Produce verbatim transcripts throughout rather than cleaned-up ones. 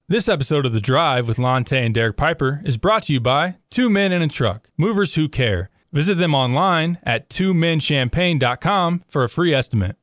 This episode of The Drive with Lonte and Derek Piper is brought to you by Two Men in a Truck, movers who care. Visit them online at two men champagne dot com for a free estimate.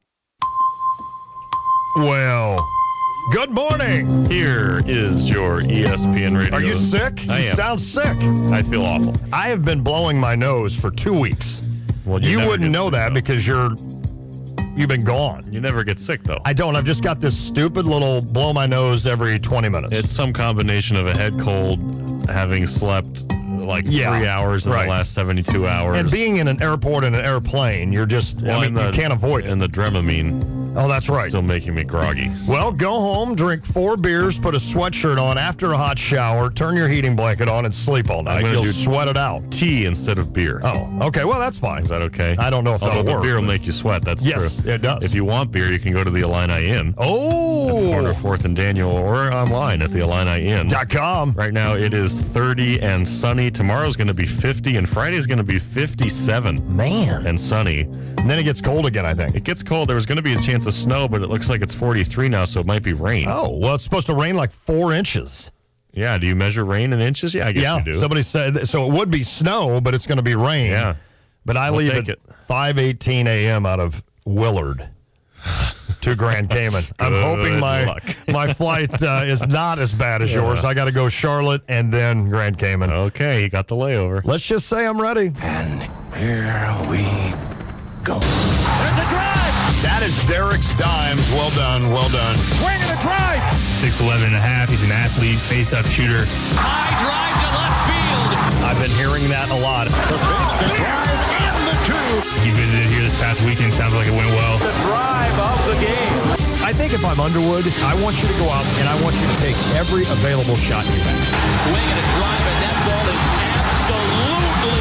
Well, good morning. Here is your E S P N radio. Are you sick? I you am. sound sick. I feel awful. I have been blowing my nose for two weeks. Well, you never wouldn't get know sick, that though. because you're you've been gone. You never get sick, though. I don't. I've just got this stupid little blow my nose every twenty minutes. It's some combination of a head cold, having slept like Yeah, three hours in right. the last seventy-two hours. and being in an airport in an airplane, you're just, Well, I mean, and you the- can't avoid it. And the Dramamine Oh, that's right. still making me groggy. Well, go home, drink four beers, put a sweatshirt on after a hot shower, turn your heating blanket on, and sleep all night. gonna You'll do- sweat it out. Tea instead of beer. Oh, okay. Well, that's fine. Is that okay? I don't know if Although that'll the work. beer will but- make you sweat. That's Yes, true. it does. If you want beer, you can go to the Illini Inn. Corner Oh, fourth and Daniel, or online at the Illini Inn. dot com. Right now it is thirty and sunny. Tomorrow's going to be fifty, and Friday's going to be fifty-seven Man. and sunny. And then it gets cold again, I think. It gets cold. There was going to be a chance of snow, but it looks like it's forty-three now, so it might be rain. Oh, well, it's supposed to rain like four inches. Yeah, do you measure rain in inches? Yeah, I guess Yeah, you do. somebody said, so it would be snow, but it's going to be rain. Yeah. But I We'll leave take at it. five eighteen a.m. out of Willard to Grand Cayman. I'm Good hoping my luck. my flight uh, is not as bad as yours. I got to go Charlotte and then Grand Cayman. Okay, you got the layover. Let's just say I'm ready. And here we go. There's a drive. That is Derek's Dimes. Well done, well done. Swing and a drive. six eleven and a half. He's an athlete, face-up shooter. High drive to left field. I've been hearing that a lot. The pitch, the drive, and the two. He visited here this past weekend. Sounds like it went well. The drive of the game. I think if I'm Underwood, I want you to go out and I want you to take every available shot you have. Swing and a drive, and that ball is absolutely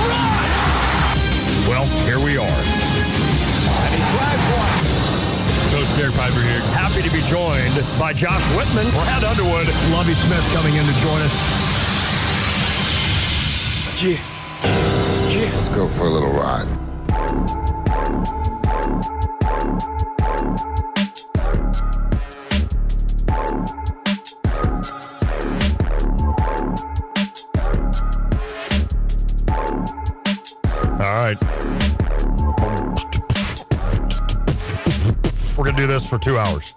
crushed. Well, here we are. And he drives one. Coach Derek Piper here. Happy to be joined by Josh Whitman, Brad Underwood, Lovie Smith coming in to join us. Let's go for a little ride. All right. We're going to do this for two hours.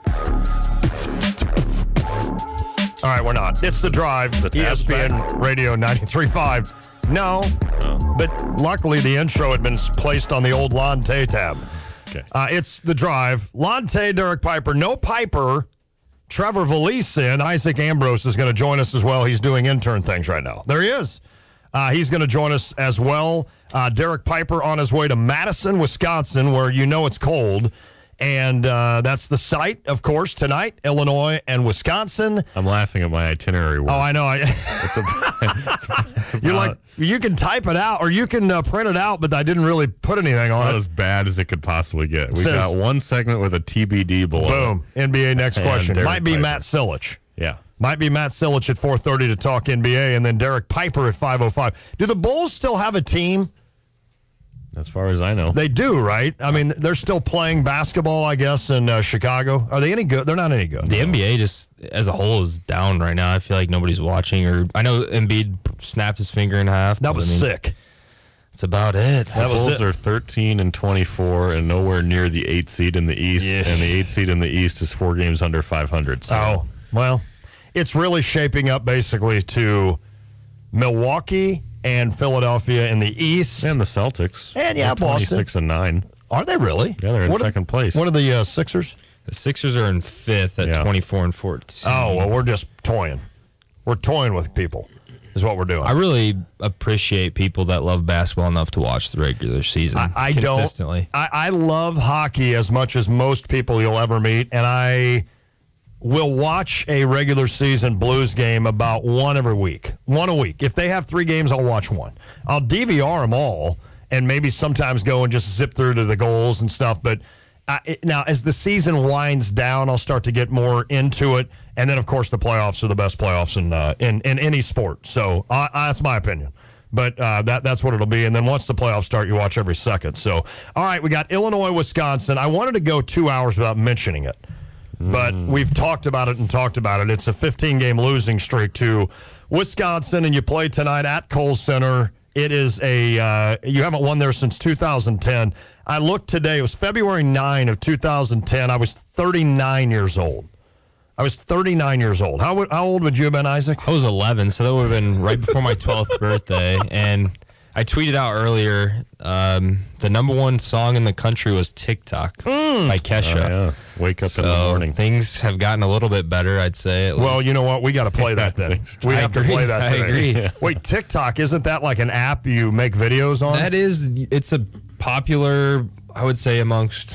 All right, we're not. It's The Drive, The E tab's S P N back. Radio ninety-three point five. No, but luckily the intro had been placed on the old Lonte tab. Okay. Uh, it's The Drive. Lonte, Derek Piper. No Piper. Trevor Valise in. Isaac Ambrose is going to join us as well. He's doing intern things right now. There he is. Uh, he's going to join us as well. Uh, Derek Piper on his way to Madison, Wisconsin, where you know it's cold. And uh, that's the site, of course, tonight, Illinois and Wisconsin. I'm laughing at my itinerary. Oh, I know. I, It's a, it's you're about like, you can type it out or you can uh, print it out, but I didn't really put anything on about it. as bad as it could possibly get. We Says- got one segment with a T B D below. Boom. N B A next And question. Derek Might be Piper. Matt Silich. Yeah. Might be Matt Silich at four thirty to talk N B A, and then Derek Piper at five oh five. Do the Bulls still have a team? As far as I know. They do, right? I mean, they're still playing basketball, I guess, in uh, Chicago. Are they any good? They're not any good. The N B A just as a whole is down right now. I feel like nobody's watching. Or I know Embiid snapped his finger in half. That but, was I mean, sick. That's about it. That was Bulls it. are thirteen and twenty-four and nowhere near the eighth seed in the East. Yeah. And the eighth seed in the East is four games under five hundred. So. Oh, well, it's really shaping up basically to Milwaukee and Philadelphia in the East. And the Celtics. And, yeah, They're Boston. twenty-six and nine. Are they really? Yeah, they're in What are- second place. What are the uh, Sixers? The Sixers are in fifth at Yeah. twenty-four and fourteen. Oh, well, we're just toying. We're toying with people is what we're doing. I really appreciate people that love basketball enough to watch the regular season. I, I don't. consistently. I, I love hockey as much as most people you'll ever meet, and I will watch a regular season Blues game about one every week. One a week. If they have three games, I'll watch one. I'll D V R them all and maybe sometimes go and just zip through to the goals and stuff. But uh, it, now, as the season winds down, I'll start to get more into it. And then, of course, the playoffs are the best playoffs in uh, in, in any sport. So uh, that's my opinion. But uh, that that's what it'll be. And then once the playoffs start, you watch every second. So, all right, we got Illinois, Wisconsin. I wanted to go two hours without mentioning it. but we've talked about it and talked about it. It's a fifteen-game losing streak to Wisconsin, and you play tonight at Kohl Center. It is a uh, you haven't won there since two thousand ten. I looked today. It was February ninth of two thousand ten. I was thirty-nine years old. I was thirty-nine years old. How, how old would you have been, Isaac? I was eleven, so that would have been right before my twelfth birthday. And I tweeted out earlier um, the number one song in the country was TikTok Mm. by Kesha. Oh, yeah. Wake up So in the morning. things have gotten a little bit better, I'd say. at Well, least. you know what? We got to play that then. We I have agree. to play that I today. agree. Yeah. Wait, TikTok, isn't that like an app you make videos on? That is, it's a popular, I would say, amongst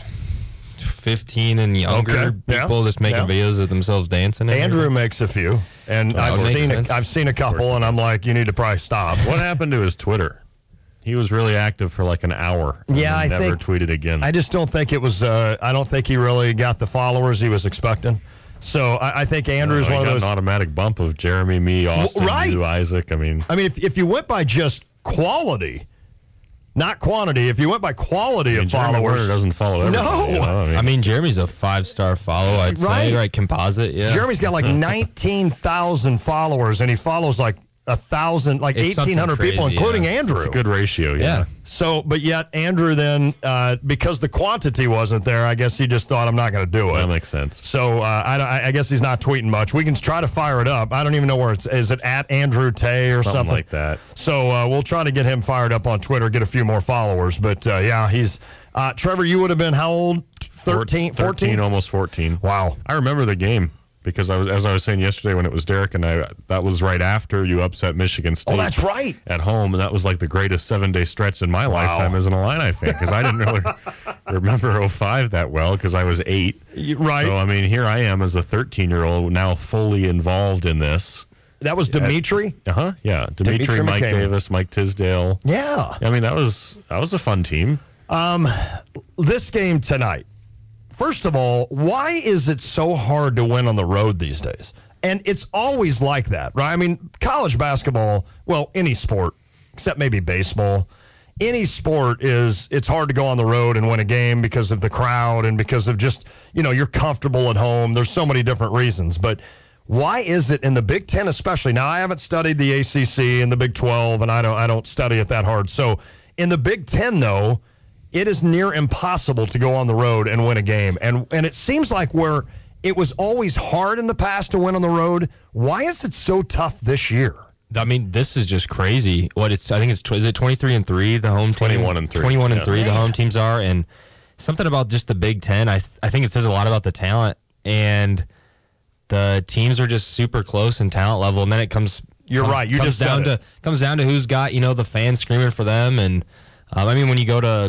fifteen and younger Okay. Yeah. people just making Yeah. videos of themselves dancing. and Andrew everything. makes a few, and Oh, I've makes seen a, sense. I've seen a couple, and I'm like, you need to probably stop. What happened to his Twitter? He was really active for like an hour. and Yeah, then I never think- tweeted again. I just don't think it was. Uh, I don't think he really got the followers he was expecting. So I, I think Andrew's Oh, he one of got those. an automatic bump of Jeremy, me, Austin, right. you, Isaac. I mean, I mean, if if you went by just quality, not quantity, if you went by quality I mean of Jeremy followers, Werner doesn't follow everything. No. you know? I mean, I mean, Jeremy's a five-star follow, I'd Right. say, right? Composite, yeah. Jeremy's got like nineteen thousand followers, and he follows like a thousand, like It's something eighteen hundred people, crazy, including yeah. Andrew. it's a good ratio. Yeah. Yeah. So, but yet Andrew then, uh, because the quantity wasn't there, I guess he just thought, I'm not going to do it. That makes sense. So uh, I, I guess he's not tweeting much. We can try to fire it up. I don't even know where it's. Is it at Andrew Tay or something, Something like that. So uh, we'll try to get him fired up on Twitter, get a few more followers. But uh, yeah, he's uh, Trevor. You would have been how old? thirteen, fourteen? thirteen, almost fourteen. Wow. I remember the game because I was, as I was saying yesterday when it was Derek and I, that was right after you upset Michigan State. Oh, that's right. At home, and that was like the greatest seven-day stretch in my lifetime as an Illini fan because I didn't really remember oh five that well because I was eight. You- right. So, I mean, here I am as a thirteen-year-old now fully involved in this. That was Dimitri. Uh-huh, yeah. Dimitri, Dimitri Mike McCabe. Davis, Mike Tisdale. Yeah. I mean, that was that was a fun team. This game tonight. First of all, why is it so hard to win on the road these days? And it's always like that, right? I mean, college basketball, well, any sport, except maybe baseball, any sport is, it's hard to go on the road and win a game because of the crowd and because of just, you know, you're comfortable at home. There's so many different reasons. But why is it in the Big Ten especially? Now, I haven't studied the A C C and the Big twelve, and I don't, I don't study it that hard. So in the Big Ten, though, it is near impossible to go on the road and win a game. And and it seems like where it was always hard in the past to win on the road, why is it so tough this year? I mean, this is just crazy. What it's, I think it's, tw- is it twenty-three and three, the home team? twenty-one and three. twenty-one and Yeah. three, the home teams are. And something about just the Big Ten, I, th- I think it says a lot about the talent. And the teams are just super close in talent level. And then it comes, You're comes, right. You comes just said down it. to comes down to who's got, you know, the fans screaming for them. And um, I mean, when you go to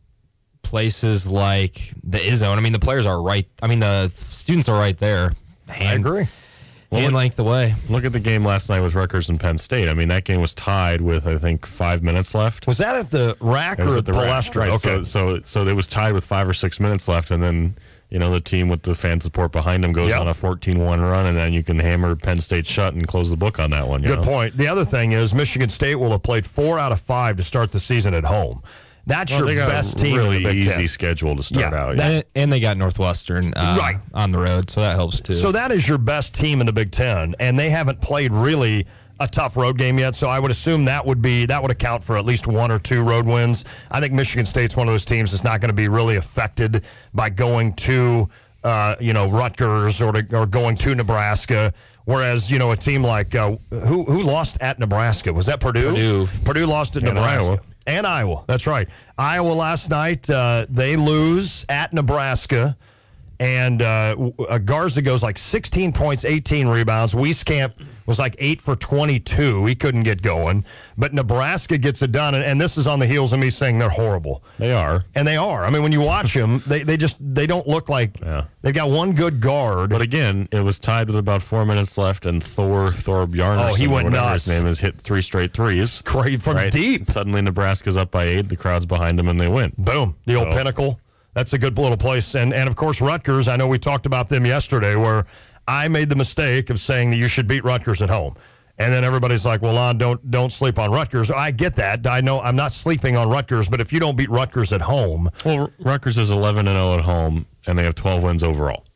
places like the I-Zone, I mean, the players are right. I mean, the students are right there. Hand, agree. Hand length away. Look at the game last night with Rutgers and Penn State. I mean, that game was tied with, I think, five minutes left. Was that at the rack It or was at the rack. Palestra? Right. Okay. So, so, so it was tied with five or six minutes left, and then, you know, the team with the fan support behind them goes Yep. on a fourteen one run, and then you can hammer Penn State shut and close the book on that one. You Good know? point. The other thing is Michigan State will have played four out of five to start the season at home. That's Well, your they got best a team really in the Big easy Ten. schedule to start Yeah, out. that- yeah. And, and they got Northwestern uh, Right. on the road, so that helps too. So that is your best team in the Big Ten, and they haven't played really a tough road game yet. So I would assume that would be that would account for at least one or two road wins. I think Michigan State's one of those teams that's not going to be really affected by going to uh, you know Rutgers or to, or going to Nebraska. Whereas you know a team like uh, who who lost at Nebraska, was that Purdue? Purdue. Purdue lost at And Nebraska. Iowa. And Iowa, that's right. Iowa last night, uh, they lose at Nebraska. And uh, uh, Garza goes like sixteen points, eighteen rebounds. Wieskamp was like eight for twenty-two. He couldn't get going. But Nebraska gets it done. And, and this is on the heels of me saying they're horrible. They are. And they are. I mean, when you watch them, they, they just they don't look like Yeah. they've got one good guard. But again, it was tied with about four minutes left, and Thor Thor Bjarnason, Oh, he went whatever nuts. his name is, hit three straight threes. Great from Right? deep. Suddenly, Nebraska's up by eight. The crowd's behind them, and they win. Boom. The old So- Pinnacle. That's a good little place. And, and of course, Rutgers, I know we talked about them yesterday where I made the mistake of saying that you should beat Rutgers at home. And then everybody's like, well, Lon, don't, don't sleep on Rutgers. I get that. I know I'm not sleeping on Rutgers, but if you don't beat Rutgers at home, Well, Rutgers is eleven and zero at home, and they have twelve wins overall. yeah.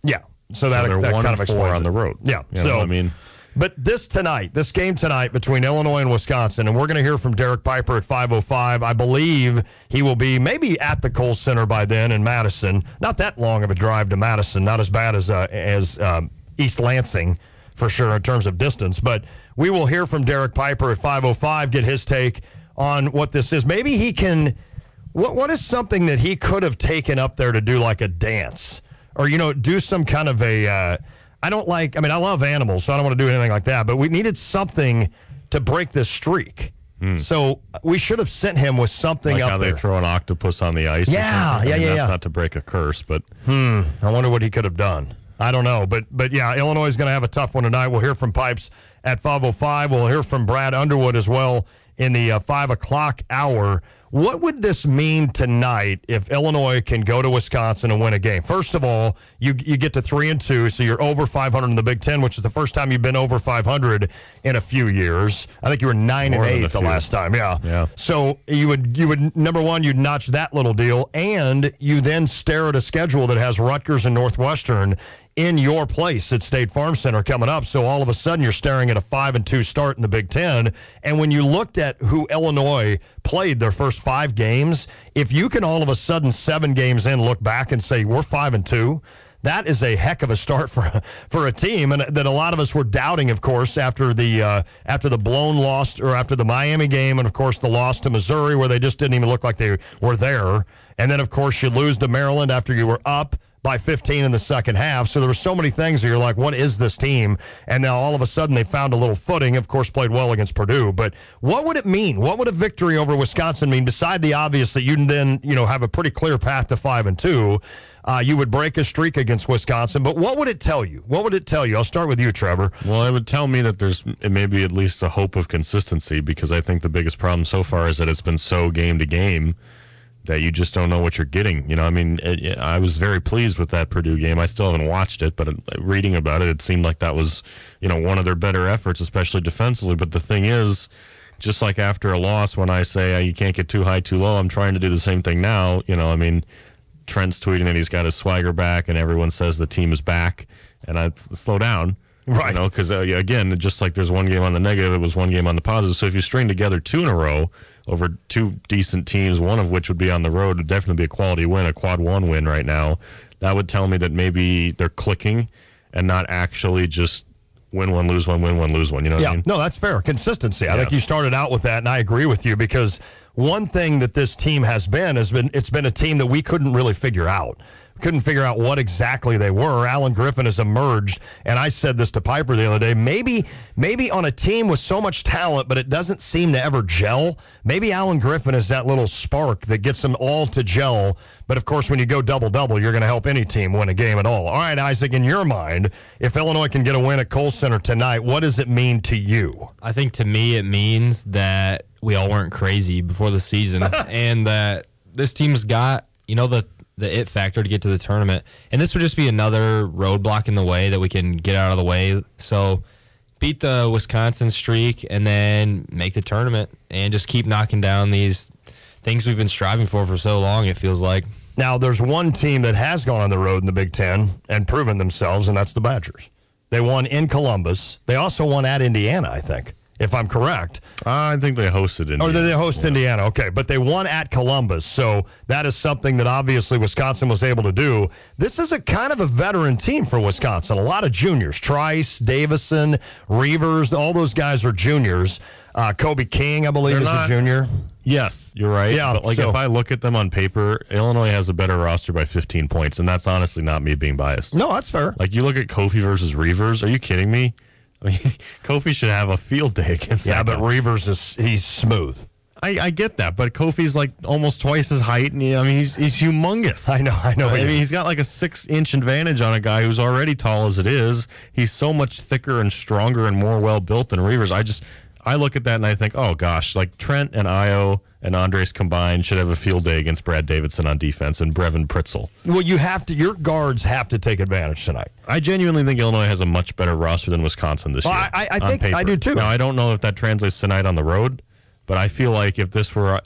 so that, they're that one kind and of four explains on it. the road. Yeah. You so know, I mean, but this tonight, this game tonight between Illinois and Wisconsin, and we're going to hear from Derek Piper at five oh five. I believe he will be maybe at the Kohl Center by then in Madison. Not that long of a drive to Madison. Not as bad as uh, as um, East Lansing, for sure, in terms of distance. But we will hear from Derek Piper at five oh five, get his take on what this is. Maybe he can – what what is something that he could have taken up there to do like a dance? Or, you know, do some kind of a uh, – I don't like, I mean, I love animals, so I don't want to do anything like that, but we needed something to break this streak. Hmm. So we should have sent him with something like up how there. they throw an octopus on the ice. Yeah, or something. yeah, I mean, yeah, that's yeah. not to break a curse, but. Hmm. I wonder what he could have done. I don't know. But, but yeah, Illinois is going to have a tough one tonight. We'll hear from Pipes at five oh five. We'll hear from Brad Underwood as well in the uh, five o'clock hour. What would this mean tonight if Illinois can go to Wisconsin and win a game? First of all, you you get to three and two, so you're over five hundred in the Big Ten, which is the first time you've been over five hundred in a few years. I think you were nine More and than eight a the few. last time. Yeah. Yeah. So you would you would number one, you'd notch that little deal, and you then stare at a schedule that has Rutgers and Northwestern in your place at State Farm Center coming up. So all of a sudden you're staring at a five and two start in the Big Ten. And when you looked at who Illinois played their first five games, if you can all of a sudden seven games in look back and say we're five and two, that is a heck of a start for for a team, and that a lot of us were doubting, of course, after the uh, after the blown loss or after the Miami game, and of course the loss to Missouri, where they just didn't even look like they were there. And then of course you lose to Maryland after you were up by fifteen in the second half. So there were so many things that you're like, what is this team? And now all of a sudden they found a little footing, of course played well against Purdue. But what would it mean? What would a victory over Wisconsin mean, beside the obvious that you then, you know, have a pretty clear path to five and two? Uh, you would break a streak against Wisconsin. But what would it tell you? What would it tell you? I'll start with you, Trevor. Well, it would tell me that there's maybe at least a hope of consistency, because I think the biggest problem so far is that it's been so game to game that you just don't know what you're getting. You know, I mean, it, I was very pleased with that Purdue game. I still haven't watched it, but reading about it, it seemed like that was, you know, one of their better efforts, especially defensively. But the thing is, just like after a loss, when I say uh, you can't get too high, too low, I'm trying to do the same thing now. You know, I mean, Trent's tweeting that he's got his swagger back, and everyone says the team is back, and I slow down. Right. You know, because, uh, again, just like there's one game on the negative, it was one game on the positive. So if you string together two in a row over two decent teams, one of which would be on the road, would definitely be a quality win, a quad one win right now, that would tell me that maybe they're clicking and not actually just win one, lose one, win one, lose one. You know what yeah, I mean? No, that's fair. Consistency. I Yeah. think you started out with that, and I agree with you, because one thing that this team has been has been it's been a team that we couldn't really figure out. Couldn't figure out what exactly they were. Alan Griffin has emerged, and I said this to Piper the other day, maybe maybe on a team with so much talent, but it doesn't seem to ever gel, maybe Alan Griffin is that little spark that gets them all to gel. But, of course, when you go double-double, you're going to help any team win a game at all. All right, Isaac, in your mind, if Illinois can get a win at Kohl Center tonight, what does it mean to you? I think to me it means that we all weren't crazy before the season and that this team's got, you know, the the it factor to get to the tournament. And this would just be another roadblock in the way that we can get out of the way. So beat the Wisconsin streak and then make the tournament and just keep knocking down these things we've been striving for for so long, it feels like. Now, there's one team that has gone on the road in the Big Ten and proven themselves, and that's the Badgers. They won in Columbus. They also won at Indiana, I think, if I'm correct. I think they hosted Indiana. Or did they host yeah. Indiana? Okay, but they won at Columbus, so that is something that obviously Wisconsin was able to do. This is a kind of a veteran team for Wisconsin. A lot of juniors. Trice, Davison, Reavers, all those guys are juniors. Uh, Kobe King, I believe, They're is not, a junior. Yes, you're right. Yeah, but like so, if I look at them on paper, Illinois has a better roster by fifteen points, and that's honestly not me being biased. No, that's fair. Like you look at Kofi versus Reavers. Are you kidding me? I mean, Kofi should have a field day against yeah, that but guy. Reavers is he's smooth. I, I get that, but Kofi's like almost twice his height, and he, I mean he's he's humongous. I know, I know. I he mean is. he's got like a six inch advantage on a guy who's already tall as it is. He's so much thicker and stronger and more well built than Reavers. I just I look at that and I think, oh gosh, like Trent and Io and Andres combined should have a field day against Brad Davidson on defense and Brevin Pritzel. Well, you have to. Your guards have to take advantage tonight. I genuinely think Illinois has a much better roster than Wisconsin this Well, year. I, I on think paper. I do too. Now I don't know if that translates tonight on the road, but I feel like if this were a,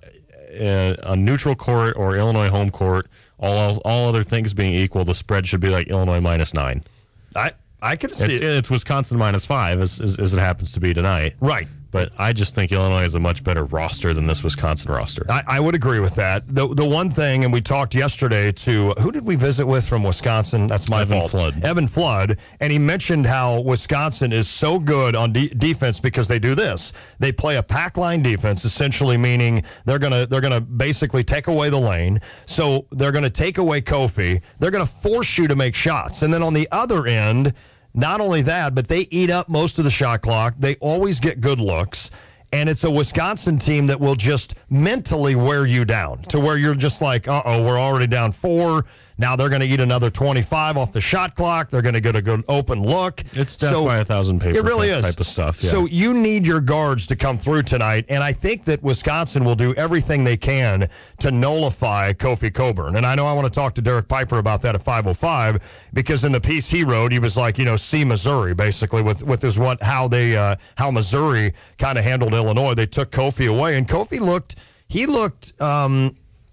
a, a neutral court or Illinois home court, all all other things being equal, the spread should be like Illinois minus nine. I I could see It's, it. it's Wisconsin minus five, as, as, as it happens to be tonight. Right. But I just think Illinois has a much better roster than this Wisconsin roster. I, I would agree with that. The the one thing, and we talked yesterday to, who did we visit with from Wisconsin? That's my Evan fault. Flood. Evan Flood. And he mentioned how Wisconsin is so good on de- defense because they do this. They play a pack line defense, essentially meaning they're gonna they're gonna basically take away the lane. So they're gonna take away Kofi. They're gonna force you to make shots. And then on the other end, not only that, but they eat up most of the shot clock. They always get good looks. And it's a Wisconsin team that will just mentally wear you down to where you're just like, uh-oh, we're already down four. Now they're going to eat another twenty-five off the shot clock. They're going to get a good open look. It's death by a thousand paper It really type, is. type of stuff. Yeah. So you need your guards to come through tonight, and I think that Wisconsin will do everything they can to nullify Kofi Cockburn. And I know I want to talk to Derek Piper about that at five oh five because in the piece he wrote, he was like, you know, see Missouri, basically, with, with his what how they uh, how Missouri kind of handled Illinois. They took Kofi away, and Kofi looked he looked um,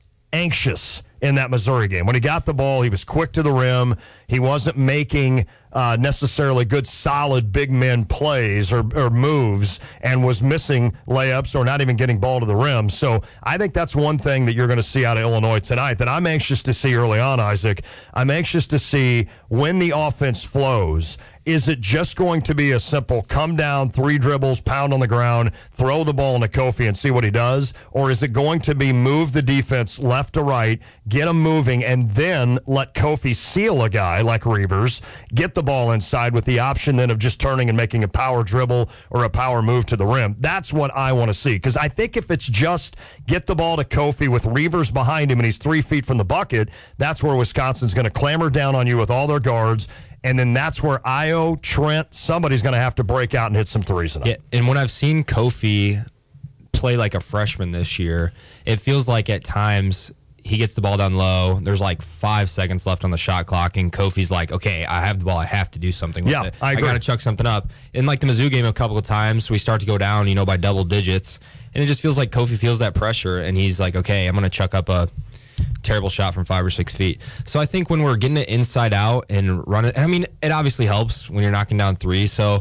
anxious in that Missouri game. When he got the ball, he was quick to the rim. He wasn't making uh, necessarily good, solid big men plays or, or moves and was missing layups or not even getting ball to the rim. So I think that's one thing that you're going to see out of Illinois tonight that I'm anxious to see early on, Isaac. I'm anxious to see when the offense flows. Is it just going to be a simple come down, three dribbles, pound on the ground, throw the ball into Kofi and see what he does? Or is it going to be move the defense left to right, get them moving, and then let Kofi seal a guy like Reavers, get the ball inside with the option then of just turning and making a power dribble or a power move to the rim? That's what I want to see. Because I think if it's just get the ball to Kofi with Reavers behind him and he's three feet from the bucket, that's where Wisconsin's going to clamor down on you with all their guards. And then that's where Io, Trent, somebody's going to have to break out and hit some threes tonight. Yeah, and when I've seen Kofi play like a freshman this year, it feels like at times he gets the ball down low. There's like five seconds left on the shot clock, and Kofi's like, okay, I have the ball. I have to do something with Yeah, it. I agree. got to chuck something up. In like the Mizzou game a couple of times, we start to go down, you know, by double digits, and it just feels like Kofi feels that pressure, and he's like, okay, I'm going to chuck up a terrible shot from five or six feet. So I think when we're getting it inside out and run it, I mean, it obviously helps when you're knocking down three. So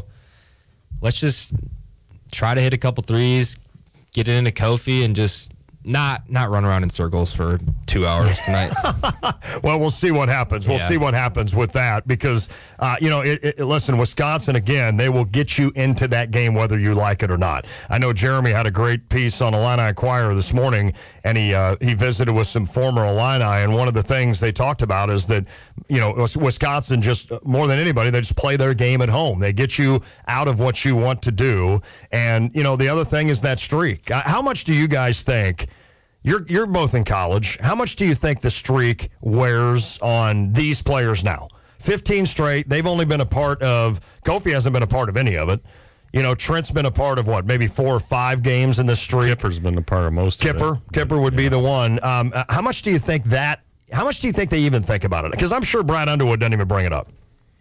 let's just try to hit a couple threes, get it into Kofi, and just not not run around in circles for two hours tonight. Well, we'll see what happens. We'll Yeah. see what happens with that because, uh, you know, it, it, listen, Wisconsin, again, they will get you into that game whether you like it or not. I know Jeremy had a great piece on Illini Inquirer this morning, and he uh, he visited with some former Illini, and one of the things they talked about is that, you know, Wisconsin just, more than anybody, they just play their game at home. They get you out of what you want to do. And, you know, the other thing is that streak. How much do you guys think? You're you're both in college. How much do you think the streak wears on these players now? fifteen straight. They've only been a part of – Kofi hasn't been a part of any of it. You know, Trent's been a part of, what, maybe four or five games in this streak? Kipper's been a part of most Kipper. of it. Kipper would Yeah. be the one. Um, uh, how much do you think that – how much do you think they even think about it? Because I'm sure Brad Underwood doesn't even bring it up.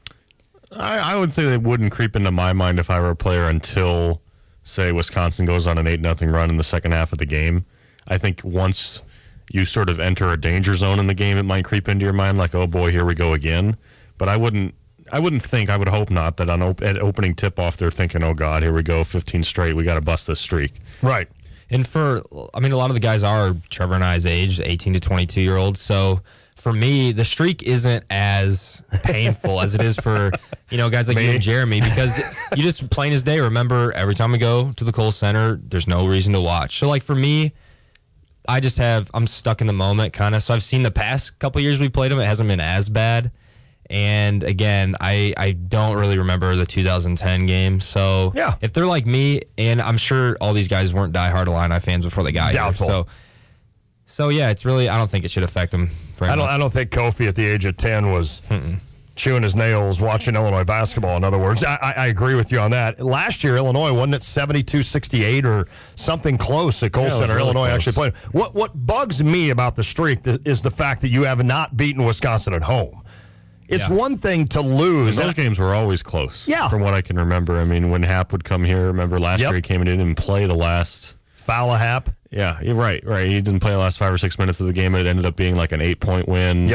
I, I would say it wouldn't creep into my mind if I were a player until, say, Wisconsin goes on an eight nothing run in the second half of the game. I think once you sort of enter a danger zone in the game, it might creep into your mind like, oh boy, here we go again. But I wouldn't I wouldn't think, I would hope not, that on op- at opening tip-off they're thinking, oh God, here we go, fifteen straight, we got to bust this streak. Right. And for, I mean, a lot of the guys are Trevor and I's age, eighteen to twenty-two year olds. So for me, the streak isn't as painful as it is for, you know, guys like you and Jeremy, because you just plain as day remember every time we go to the Kohl Center, there's no reason to watch. So like for me, I just have, I'm stuck in the moment kind of. So I've seen the past couple years we played them. It hasn't been as bad. And again, I, I don't really remember the two thousand ten game. So yeah. if they're like me, and I'm sure all these guys weren't diehard Illini fans before they got Doubtful. here. So, so yeah, it's really, I don't think it should affect them very I don't. much. I don't think Kofi at the age of ten was Mm-mm. chewing his nails watching Illinois basketball. In other words, I, I, I agree with you on that. Last year, Illinois wasn't it seventy-two sixty-eight or something close at Kohl Yeah, it was Center. really Illinois close. actually played. What What bugs me about the streak th- is the fact that you have not beaten Wisconsin at home. It's Yeah. one thing to lose. Those games were always close. Yeah. From what I can remember. I mean, when Hap would come here, remember last Yep. year he came in and play the last. Foul a Hap. Yeah, you're right, right. He didn't play the last five or six minutes of the game. It ended up being like an eight point win. Yep.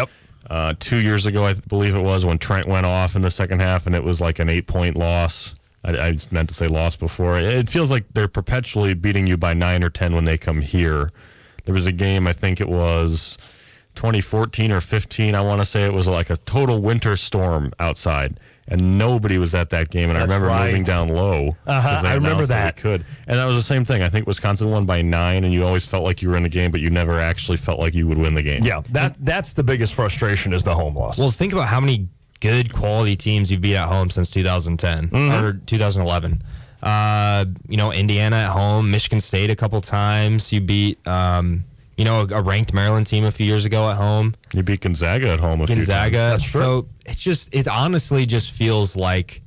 Uh, two years ago, I believe it was, when Trent went off in the second half, and it was like an eight-point loss. I, I just meant to say loss before. It feels like they're perpetually beating you by nine or ten when they come here. There was a game, I think it was twenty fourteen or fifteen, I want to say it was like a total winter storm outside, and nobody was at that game. And That's I remember right. moving down low. Uh-huh, I remember that. They could. And that was the same thing. I think Wisconsin won by nine, and you always felt like you were in the game, but you never actually felt like you would win the game. Yeah, that that's the biggest frustration is the home loss. Well, think about how many good quality teams you've beat at home since two thousand ten Mm-hmm. or two thousand eleven. Uh, you know, Indiana at home, Michigan State a couple times. You beat, um, you know, a, a ranked Maryland team a few years ago at home. You beat Gonzaga at home a few times. Gonzaga. That's true. So it's just, it honestly just feels like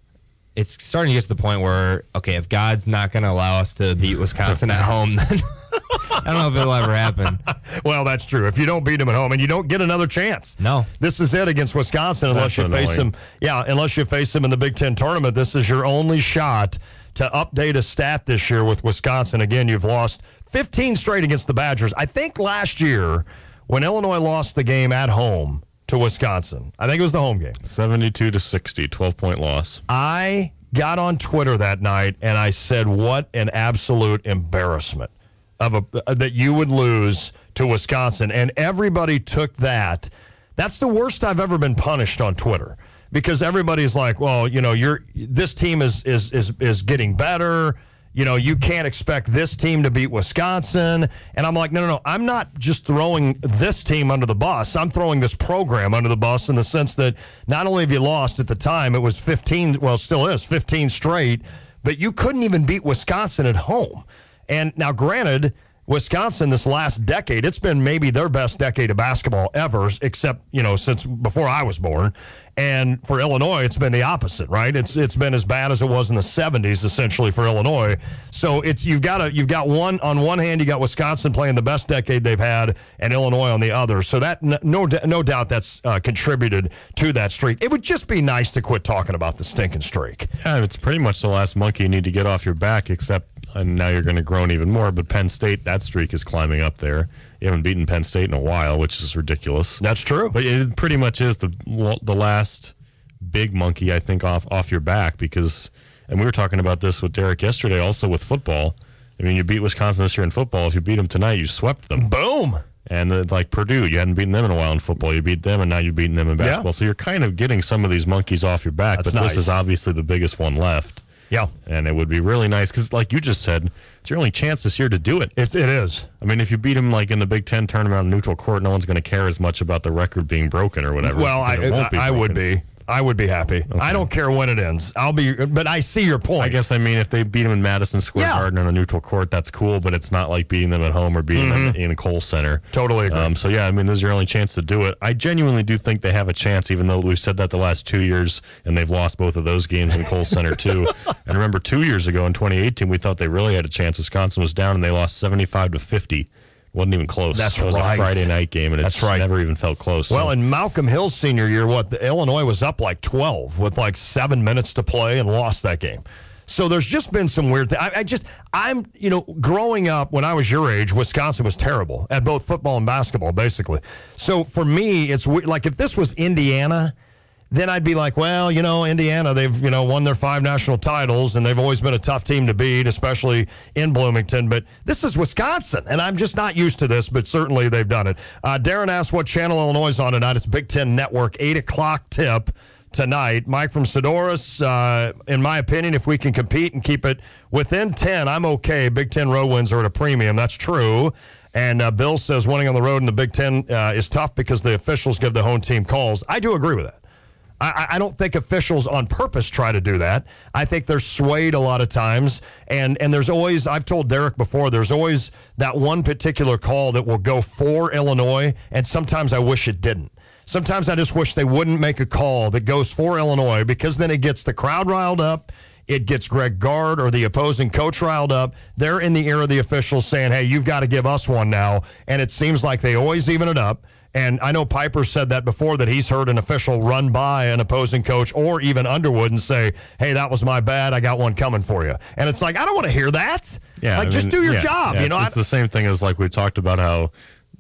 it's starting to get to the point where, okay, if God's not going to allow us to beat Wisconsin at home, then I don't know if it'll ever happen. Well, that's true. If you don't beat them at home, and you don't get another chance. No. This is it against Wisconsin unless That's you face annoying. them. Yeah, unless you face them in the Big Ten tournament. This is your only shot to update a stat this year with Wisconsin. Again, you've lost fifteen straight against the Badgers. I think last year when Illinois lost the game at home to Wisconsin, I think it was the home game. seventy-two to sixty, twelve-point loss. I got on Twitter that night and I said, what an absolute embarrassment of a uh, that you would lose to Wisconsin. And everybody took that. That's the worst I've ever been punished on Twitter, because everybody's like, well, you know, you're this team is is is is getting better. You know, you can't expect this team to beat Wisconsin. And I'm like, no, no, no. I'm not just throwing this team under the bus. I'm throwing this program under the bus in the sense that not only have you lost at the time, it was fifteen, well, it still is fifteen straight, but you couldn't even beat Wisconsin at home. And now, granted, Wisconsin this last decade, it's been maybe their best decade of basketball ever, except, you know, since before I was born. And for Illinois, it's been the opposite, right? It's it's been as bad as it was in the seventies, essentially, for Illinois. So it's you've got a you've got one on one hand, you got Wisconsin playing the best decade they've had, and Illinois on the other. So that no no doubt that's uh, contributed to that streak. It would just be nice to quit talking about the stinking streak. Yeah, it's pretty much the last monkey you need to get off your back, except and now you're going to groan even more. But Penn State, that streak is climbing up there. You haven't beaten Penn State in a while, which is ridiculous. That's true. But it pretty much is the the last big monkey, I think, off off your back, because, and we were talking about this with Derek yesterday, also with football. I mean, you beat Wisconsin this year in football. If you beat them tonight, you swept them. Boom. And uh, like Purdue, you hadn't beaten them in a while in football. You beat them, and now you've beaten them in basketball. Yeah. So you're kind of getting some of these monkeys off your back. That's but nice. This is obviously the biggest one left. Yeah. And it would be really nice because, like you just said, it's your only chance this year to do it. It, it is. I mean, if you beat them like in the Big Ten tournament on a neutral court, no one's going to care as much about the record being broken or whatever. Well, I, It won't be I, I would broken. be. I would be happy. Okay. I don't care when it ends. I'll be, but I see your point. I guess I mean if they beat them in Madison Square Yeah. Garden on a neutral court, that's cool, but it's not like beating them at home or beating Mm-hmm. them in a Kohl Center. Totally agree. Um, so yeah, I mean this is your only chance to do it. I genuinely do think they have a chance, even though we've said that the last two years, and they've lost both of those games in Kohl Center too. And remember, two years ago in twenty eighteen, we thought they really had a chance. Wisconsin was down and they lost seventy-five to fifty. Wasn't even close. That's it was right. a Friday night game, and it That's just right. never even felt close. Well, So- in Malcolm Hill's senior year, what the Illinois was up like twelve with like seven minutes to play and lost that game. So there's just been some weird things. I, I just, I'm, you know, growing up when I was your age, Wisconsin was terrible at both football and basketball, basically. So for me, it's we- like if this was Indiana, then I'd be like, well, you know, Indiana, they've, you know, won their five national titles, and they've always been a tough team to beat, especially in Bloomington. But this is Wisconsin, and I'm just not used to this, but certainly they've done it. Uh, Darren asked what channel Illinois is on tonight. It's Big Ten Network, eight o'clock tip tonight. Mike from Sedoris, uh, in my opinion, if we can compete and keep it within ten, I'm okay. Big Ten road wins are at a premium. That's true. And uh, Bill says winning on the road in the Big Ten uh, is tough because the officials give the home team calls. I do agree with that. I, I don't think officials on purpose try to do that. I think they're swayed a lot of times. And, and there's always, I've told Derek before, there's always that one particular call that will go for Illinois, and sometimes I wish it didn't. Sometimes I just wish they wouldn't make a call that goes for Illinois, because then it gets the crowd riled up. It gets Greg Gard or the opposing coach riled up. They're in the ear of the officials saying, hey, you've got to give us one now. And it seems like they always even it up. And I know Piper said that before, that he's heard an official run by an opposing coach or even Underwood and say, hey, that was my bad. I got one coming for you. And it's like, I don't want to hear that. Yeah, like, I just mean, do your yeah, job. yeah, you know, it's, it's I, the same thing as like we talked about how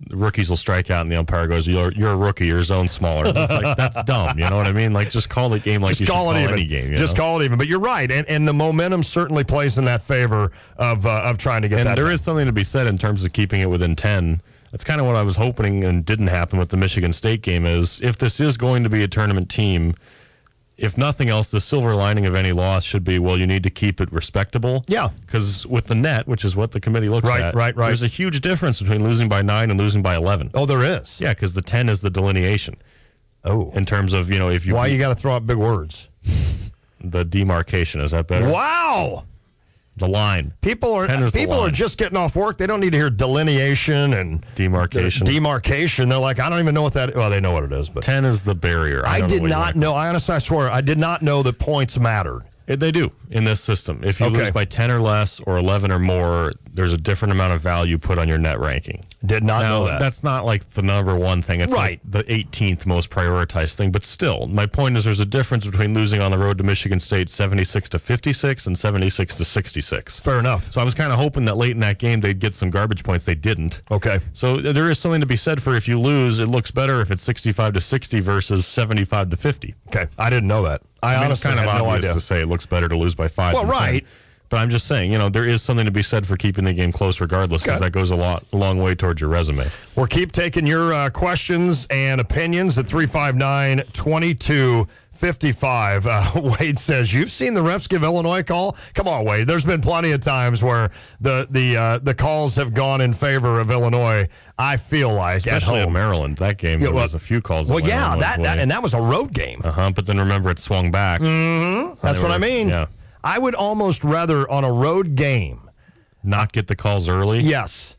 rookies will strike out and the umpire goes, "You're you're a rookie. Your zone's smaller." It's like, that's dumb. You know what I mean? Like, just call the game like just you call should it call even. any game. You just know? call it even. But you're right, and and the momentum certainly plays in that favor of uh, of trying to get and that. There done. is something to be said in terms of keeping it within ten. That's kind of what I was hoping and didn't happen with the Michigan State game. Is if this is going to be a tournament team, if nothing else, the silver lining of any loss should be, well, you need to keep it respectable. Yeah. Because with the net, which is what the committee looks Right, at, right, right. there's a huge difference between losing by nine and losing by eleven. Oh, there is. Yeah, because the ten is the delineation. Oh. In terms of, you know, if you... Why you got to throw out big words? The demarcation, is that better? Wow. The line. People are people are just getting off work. They don't need to hear delineation and demarcation. Demarcation. They're like, I don't even know what that. Well, they know what it is, but ten is the barrier. I, I, don't did know not know. I honestly, I swear, I did not know that points mattered. It, they do in this system. If you Okay. lose by ten or less or eleven or more, there's a different amount of value put on your net ranking. Did not now, know that. That's not like the number one thing. It's Right. like the eighteenth most prioritized thing. But still, my point is there's a difference between losing on the road to Michigan State seventy-six to fifty-six and seventy-six to sixty-six. Fair enough. So I was kind of hoping that late in that game they'd get some garbage points. They didn't. Okay. So there is something to be said for if you lose, it looks better if it's sixty-five to sixty versus seventy-five to fifty. Okay. I didn't know that. I, I mean, honestly it's kind of had no obvious idea. to say it looks better to lose by five. Well, than ten. right. But I'm just saying, you know, there is something to be said for keeping the game close regardless, because Okay. that goes a lot, a long way towards your resume. We'll keep taking your uh, questions and opinions at three five nine, two two five five. Uh, Wade says, you've seen the refs give Illinois a call? Come on, Wade. There's been plenty of times where the the uh, the calls have gone in favor of Illinois, I feel like, Especially at at home. Maryland. That game, Yeah, there well- was a few calls. Well, that went yeah, Illinois' that, that way. and that was a road game. Uh-huh, but then remember it swung back. Mm-hmm. That's They what I were- mean. Yeah. I would almost rather, on a road game, Not get the calls early? yes.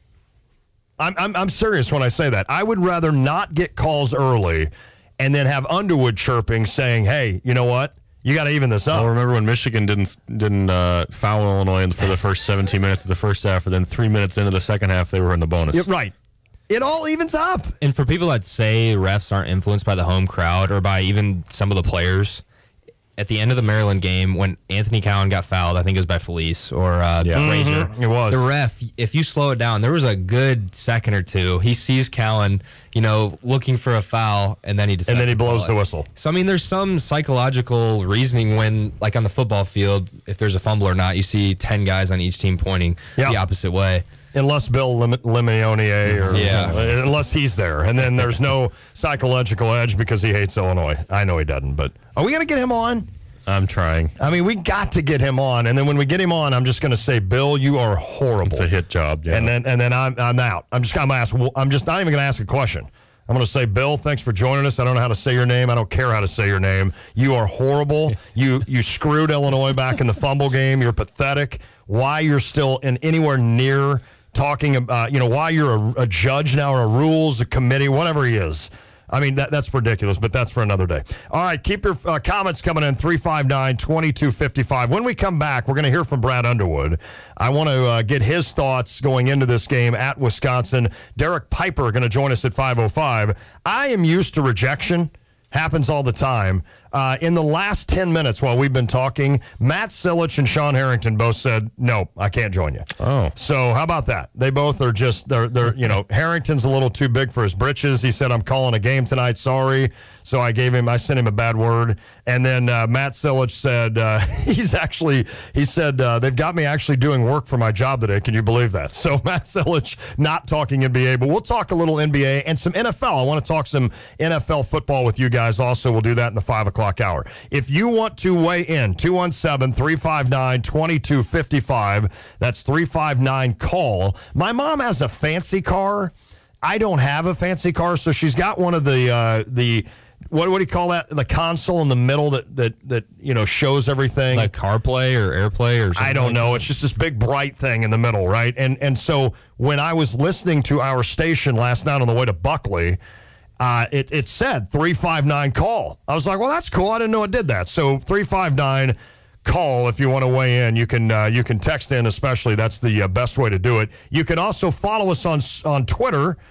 I'm, I'm, I'm serious when I say that. I would rather not get calls early and then have Underwood chirping saying, hey, you know what? You got to even this up. Well, remember when Michigan didn't didn't uh, foul Illinois for the first seventeen minutes of the first half, and then three minutes into the second half, they were in the bonus. Yeah, right. It all evens up. And for people that say refs aren't influenced by the home crowd or by even some of the players, at the end of the Maryland game, when Anthony Cowan got fouled, I think it was by Felice or uh, Yeah. Frazier. Mhm, it was. The ref, if you slow it down, there was a good second or two. He sees Cowan, you know, looking for a foul, and then he decides And then he to call blows it. the whistle. So, I mean, there's some psychological reasoning when, like on the football field, if there's a fumble or not, you see ten guys on each team pointing Yeah. the opposite way. Unless Bill Lim- Limionier or Yeah. uh, unless he's there. And then there's no psychological edge because he hates Illinois. I know he doesn't, but are we going to get him on? I'm trying. I mean, we got to get him on. And then when we get him on, I'm just going to say, Bill, you are horrible. It's a hit job. Yeah. And then and then I'm I'm out. I'm just going to ask. well, I'm just not even going to ask a question. I'm going to say, Bill, thanks for joining us. I don't know how to say your name. I don't care how to say your name. You are horrible. you you screwed Illinois back in the fumble game. You're pathetic. Why you're still in anywhere near talking about, you know, why you're a, a judge now or a rules, a committee, whatever he is. I mean, that, that's ridiculous, but that's for another day. All right, keep your uh, comments coming in, three five nine, two two five five. When we come back, we're going to hear from Brad Underwood. I want to uh, get his thoughts going into this game at Wisconsin. Derek Piper going to join us at five oh five. I am used to rejection. Happens all the time. Uh, in the last ten minutes while we've been talking, Matt Silich and Sean Harrington both said, no, I can't join you. Oh. So how about that? They both are just, they're, they're, you know, Harrington's a little too big for his britches. He said, I'm calling a game tonight. Sorry. So I gave him, I sent him a bad word. And then uh, Matt Silich said, uh, he's actually, he said, uh, they've got me actually doing work for my job today. Can you believe that? So Matt Silich not talking N B A, but we'll talk a little N B A and some N F L. I want to talk some N F L football with you guys also. We'll do that in the five o'clock hour. If you want to weigh in, two one seven, three five nine, two two five five. That's three five nine call. My mom has a fancy car. I don't have a fancy car, so she's got one of the uh, the what what do you call that? The console in the middle that that that you know shows everything. Like CarPlay or AirPlay or something. I don't like know. that? It's just this big bright thing in the middle, right? And and so when I was listening to our station last night on the way to Buckley, uh, it it said three five nine call. I was like, well, that's cool. I didn't know it did that. So three five nine call if you want to weigh in. You can uh, you can text in, especially. That's the uh, best way to do it. You can also follow us on on Twitter.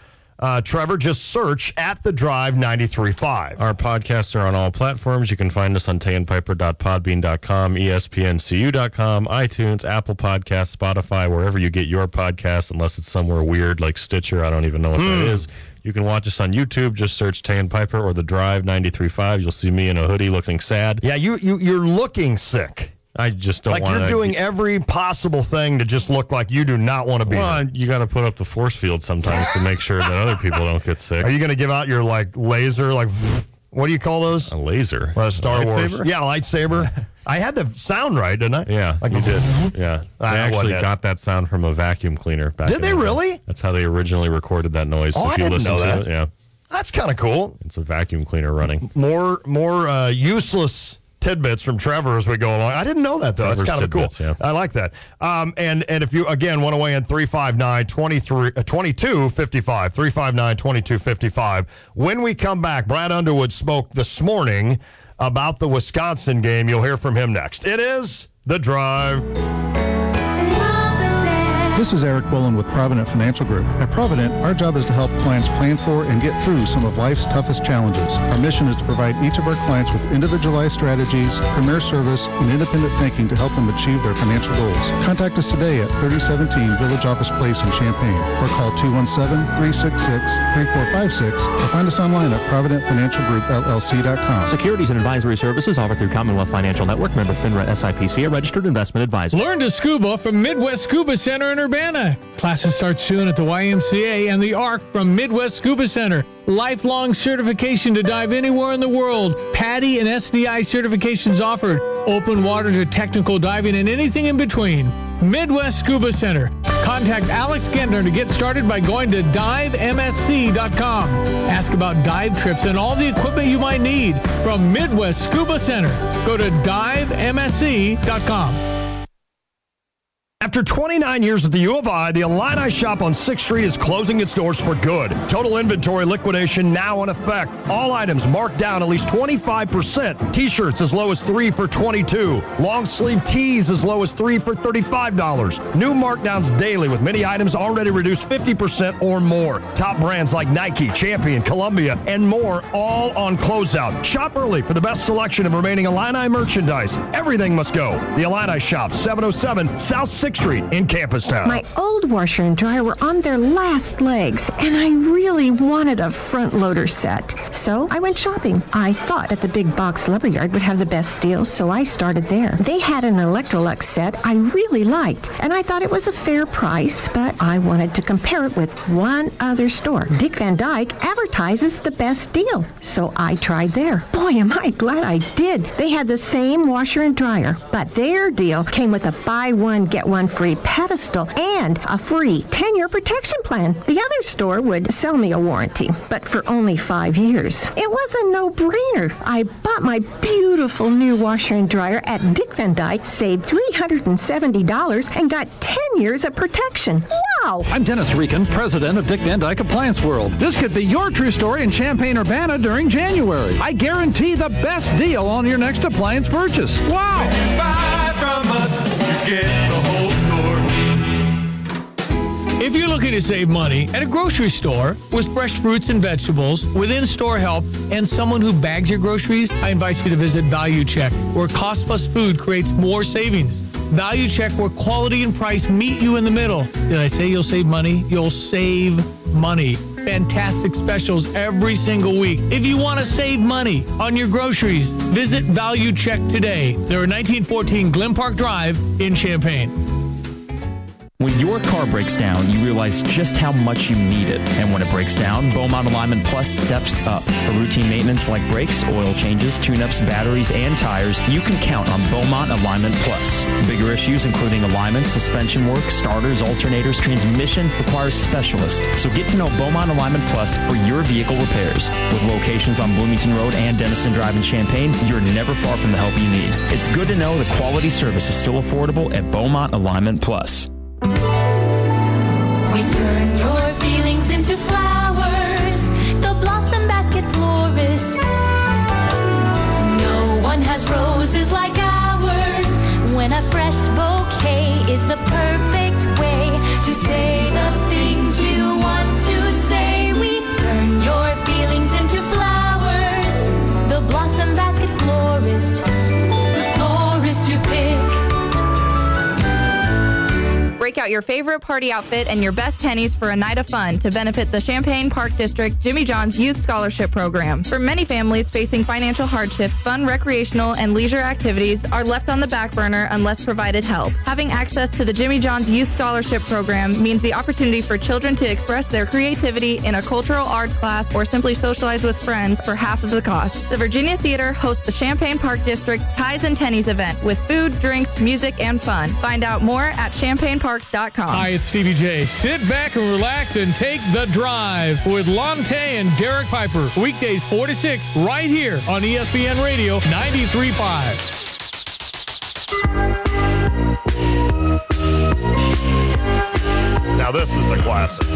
Uh, Trevor, just search at The Drive ninety-three point five. Our podcasts are on all platforms. You can find us on tay and piper dot podbean dot com, E S P N C U dot com, iTunes, Apple Podcasts, Spotify, wherever you get your podcasts, unless it's somewhere weird like Stitcher. I don't even know what Hmm. that is. You can watch us on YouTube. Just search Tay and Piper or The Drive ninety-three point five. You'll see me in a hoodie looking sad. Yeah, you, you, you're looking sick. I just don't Like want to. you're doing every possible thing to just look like you do not want to be Well, there. you got to put up the force field sometimes to make sure that other people don't get sick. Are you going to give out your, like, laser, like, what do you call those? A laser? Uh, Star Lightsaber? Wars. Yeah, lightsaber. I had the sound right, didn't I? Yeah, Like, you did. Yeah. They I actually wasn't it. got that sound from a vacuum cleaner back Did in they the day. really? That's how they originally recorded that noise. Oh, if I you didn't listen know to that. it, yeah. That's kind of cool. It's a vacuum cleaner running. More more uh, useless tidbits from Trevor as we go along. I didn't know that, though. That's Trevor's kind of cool. tidbits, yeah. I like that. Um, and, and if you, again, want to weigh in, three five nine, twenty-two fifty-five, three five nine, twenty-two fifty-five. When we come back, Brad Underwood spoke this morning about the Wisconsin game. You'll hear from him next. It is The Drive. This is Eric Willen with Provident Financial Group. At Provident, our job is to help clients plan for and get through some of life's toughest challenges. Our mission is to provide each of our clients with individualized strategies, premier service, and independent thinking to help them achieve their financial goals. Contact us today at thirty seventeen Village Office Place in Champaign or call two one seven, three six six, three four five six or find us online at provident financial group L L C dot com. Securities and advisory services offered through Commonwealth Financial Network, member FINRA S I P C, a registered investment advisor. Learn to scuba from Midwest Scuba Center in Urbana. Classes start soon at the Y M C A and the ARC from Midwest Scuba Center. Lifelong certification to dive anywhere in the world. PADI and S D I certifications offered. Open water to technical diving and anything in between. Midwest Scuba Center. Contact Alex Gentner to get started by going to dive M S C dot com. Ask about dive trips and all the equipment you might need from Midwest Scuba Center. Go to dive M S C dot com. After twenty-nine years at the U of I, the Illini shop on sixth Street is closing its doors for good. Total inventory liquidation now in effect. All items marked down at least twenty-five percent. T-shirts as low as three for twenty-two dollars. Long sleeve tees as low as three for thirty-five dollars. New markdowns daily with many items already reduced fifty percent or more. Top brands like Nike, Champion, Columbia, and more all on closeout. Shop early for the best selection of remaining Illini merchandise. Everything must go. The Illini shop, seven oh seven South sixth Street in Campustown. My old washer and dryer were on their last legs, and I really wanted a front loader set. So I went shopping. I thought that the big box lumberyard would have the best deals, so I started there. They had an Electrolux set I really liked, and I thought it was a fair price, but I wanted to compare it with one other store. Dick Van Dyke advertises the best deal, so I tried there. Boy, am I glad I did. They had the same washer and dryer, but their deal came with a buy one, get one free pedestal and a free ten-year protection plan. The other store would sell me a warranty, but for only five years. It was a no-brainer. I bought my beautiful new washer and dryer at Dick Van Dyke, saved three hundred seventy dollars, and got ten years of protection. Wow! I'm Dennis Rican, president of Dick Van Dyke Appliance World. This could be your true story in Champaign-Urbana during January. I guarantee the best deal on your next appliance purchase. Wow! When you buy from us, you get the whole store. If you're looking to save money at a grocery store with fresh fruits and vegetables, with in-store help, and someone who bags your groceries, I invite you to visit Value Check, where Cost Plus Food creates more savings. Value Check, where quality and price meet you in the middle. Did I say you'll save money? You'll save money. Fantastic specials every single week. If you want to save money on your groceries, visit Value Check today. They're at nineteen fourteen Glen Park Drive in Champaign. When your car breaks down, you realize just how much you need it. And when it breaks down, Beaumont Alignment Plus steps up. For routine maintenance like brakes, oil changes, tune-ups, batteries, and tires, you can count on Beaumont Alignment Plus. Bigger issues including alignment, suspension work, starters, alternators, transmission requires specialists. So get to know Beaumont Alignment Plus for your vehicle repairs. With locations on Bloomington Road and Denison Drive in Champaign, you're never far from the help you need. It's good to know the quality service is still affordable at Beaumont Alignment Plus. We turn your feelings into flowers, the Blossom Basket florist. No one has roses like ours. When a fresh bouquet is the perfect way to say the things you want to say, we Break out your favorite party outfit and your best tennies for a night of fun to benefit the Champaign Park District Jimmy John's Youth Scholarship Program. For many families facing financial hardships, fun recreational and leisure activities are left on the back burner unless provided help. Having access to the Jimmy John's Youth Scholarship Program means the opportunity for children to express their creativity in a cultural arts class or simply socialize with friends for half of the cost. The Virginia Theater hosts the Champaign Park District Ties and Tennies event with food, drinks, music, and fun. Find out more at champaign parks dot com. Hi, it's Stevie J. Sit back and relax and take the drive with Lonte and Derek Piper. Weekdays four to six right here on E S P N Radio ninety-three point five. Now this is a classic.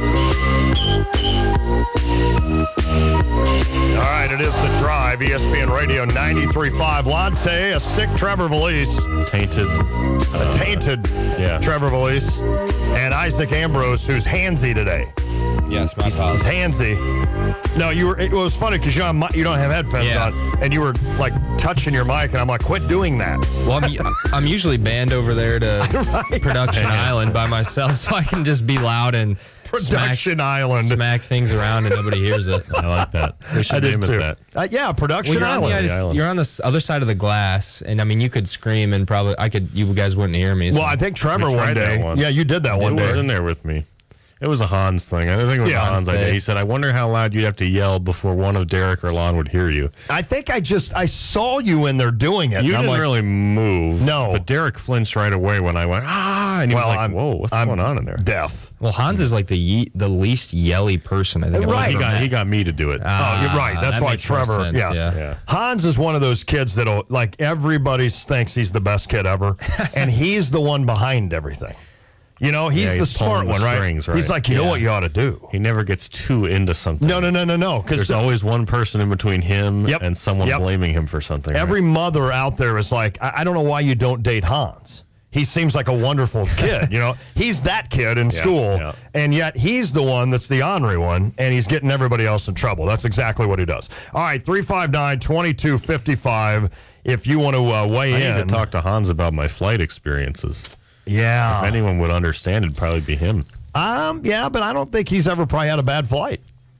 All right, it is The Drive, E S P N Radio ninety-three point five. Lonte, a sick Trevor Valise. Tainted. A tainted yeah. Trevor Valise. And Isaac Ambrose, who's handsy today. Yes, my he's, he's handsy. No, you were. It was funny because you, you don't have headphones yeah. on, and you were like touching your mic, and I'm like, quit doing that. Well, I'm, I'm usually banned over there to right. Production Island by myself, so I can just be loud and Production smack, Island, smack things around, and nobody hears it. I like that. We should I name did it too. that. Uh, yeah, Production well, you're Island. On the, island. You're on the other side of the glass, and I mean, you could scream, and probably I could. You guys wouldn't hear me. So. Well, I think Trevor We one tried that day. once. Yeah, you did that one He day. was in there with me. It was a Hans thing. I think it was Yeah, a Hans Hans idea. day. He said, I wonder how loud you'd have to yell before one of Derek or Lon would hear you. I think I just I saw you in there doing it. You and I'm didn't like, really move. No. But Derek flinched right away when I went, ah, and he well, was like, I'm, whoa, what's I'm going on in there? Deaf. Well, Hans is like the ye- the least yelly person I think. I've Right. He ever got, met. he got me to do it. Ah, Oh, you're right. That's that why makes more Trevor. sense, yeah. yeah. Yeah. Hans is one of those kids that'll like everybody thinks he's the best kid ever, and he's the one behind everything. You know, he's, Yeah, the he's smart pulling the one, right? strings, right? He's like, you know Yeah. what you ought to do. He never gets too into something. No, no, no, no, no. There's Because always one person in between him Yep. and someone Yep. blaming him for something. every right? mother out there is like, I, I don't know why you don't date Hans. He seems like a wonderful kid. You know, he's that kid in Yeah, school, yeah. and yet he's the one that's the ornery one, and he's getting everybody else in trouble. That's exactly what he does. All right, three five nine, two two five five if you want to uh, weigh I in. need to talk to Hans about my flight experiences. Yeah. If anyone would understand, it'd probably be him. Um, yeah, but I don't think he's ever probably had a bad flight.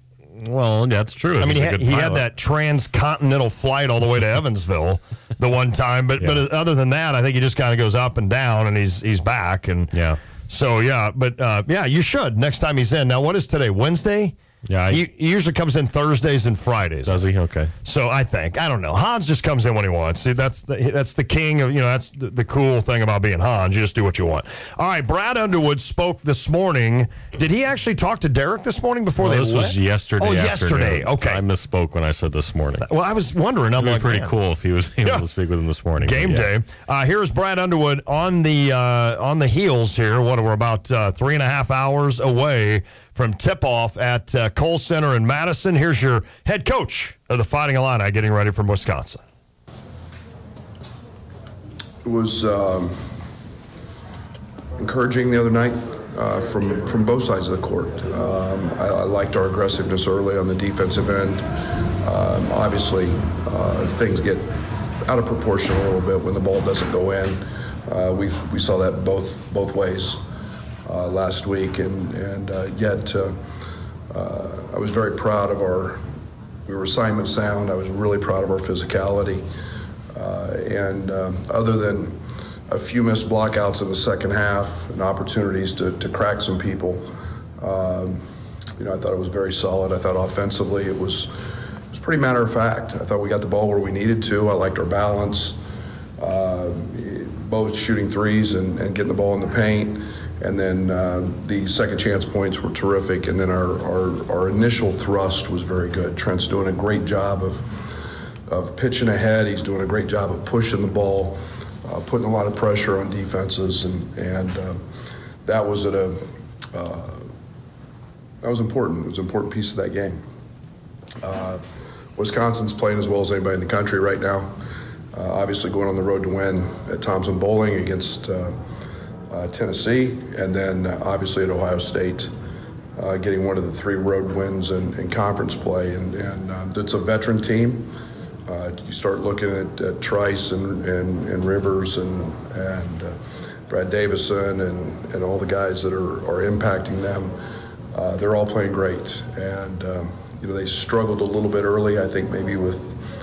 Well, that's true. I mean, He's he a had, good he had pilot. that transcontinental flight all the way to Evansville the one time, but Yeah. but other than that, I think he just kind of goes up and down, and he's he's back, and Yeah. So yeah, but uh, yeah, you should next time he's in. Now, what is today? Wednesday. Yeah, I- he, he usually comes in Thursdays and Fridays. Does he? Okay. So I think I don't know. Hans just comes in when he wants. See, that's the that's the king of you know that's the, the cool thing about being Hans. You just do what you want. All right, Brad Underwood spoke this morning. Did he actually talk to Derek this morning before Well, they? this was left? yesterday. Oh, afternoon. yesterday. Okay. I misspoke when I said this morning. Well, I was wondering. I'm It'd be like, pretty man. cool if he was able Yeah. to speak with him this morning. Game but yeah. day. Uh, here's Brad Underwood on the uh, on the heels here. What we're about uh, three and a half hours away from tip-off at uh, Kohl Center in Madison. Here's your head coach of the Fighting Illini getting ready from Wisconsin. It was um, encouraging the other night uh, from from both sides of the court. Um, I, I liked our aggressiveness early on the defensive end. Um, obviously, uh, things get out of proportion a little bit when the ball doesn't go in. Uh, we we saw that both both ways uh, last week, and and uh, yet uh, uh, I was very proud of our. We were assignment sound. I was really proud of our physicality. Uh, and um, other than a few missed blockouts in the second half and opportunities to, to crack some people, um, you know, I thought it was very solid. I thought offensively it was it was pretty matter of fact. I thought we got the ball where we needed to. I liked our balance, uh, both shooting threes and, and getting the ball in the paint. And then uh, the second chance points were terrific. And then our, our, our initial thrust was very good. Trent's doing a great job of of pitching ahead. He's doing a great job of pushing the ball, uh, putting a lot of pressure on defenses, and and uh, that was at a uh, that was important. It was an important piece of that game. Uh, Wisconsin's playing as well as anybody in the country right now. Uh, obviously, going on the road to win at Thompson Bowling against uh, uh, Tennessee, and then uh, obviously at Ohio State. Uh, getting one of the three road wins in, in conference play, and, and uh, it's a veteran team. Uh, you start looking at, at Trice and, and, and Rivers and, and uh, Brad Davison and, and all the guys that are, are impacting them, uh, they're all playing great. And, um, you know, they struggled a little bit early, I think maybe with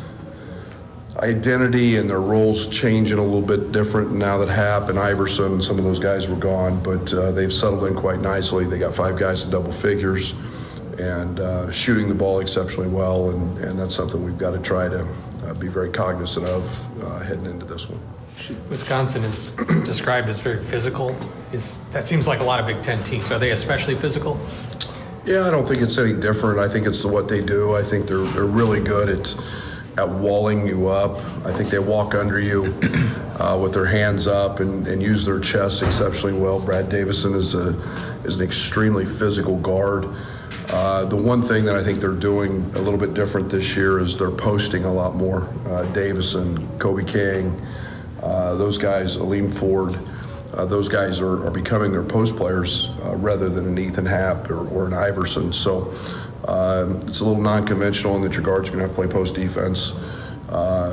identity and their roles changing a little bit different now that Happ and Iverson and some of those guys were gone, but uh, they've settled in quite nicely. They got five guys in double figures and uh, shooting the ball exceptionally well, and, and that's something we've got to try to uh, be very cognizant of uh, heading into this one. Wisconsin is described as very physical. Is that seems like a lot of Big Ten teams. Are they especially physical? Yeah, I don't think it's any different. I think it's the, what they do. I think they're they're really good at at walling you up. I think they walk under you uh, with their hands up and, and use their chest exceptionally well. Brad Davison is a is an extremely physical guard. Uh, the one thing that I think they're doing a little bit different this year is they're posting a lot more. Uh, Davison, Kobe King, uh, those guys, Aleem Ford, uh, those guys are, are becoming their post players uh, rather than an Ethan Happ or, or an Iverson. So um, it's a little non-conventional in that your guards are going to have to play post defense. Uh,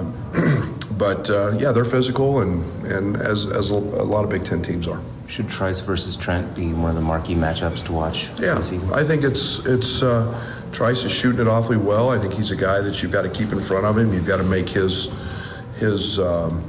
but uh, yeah, they're physical, and, and as, as a lot of Big Ten teams are. Should Trice versus Trent be one of the marquee matchups to watch yeah, this season? I think it's it's uh, Trice is shooting it awfully well. I think he's a guy that you've got to keep in front of him. You've got to make his his um,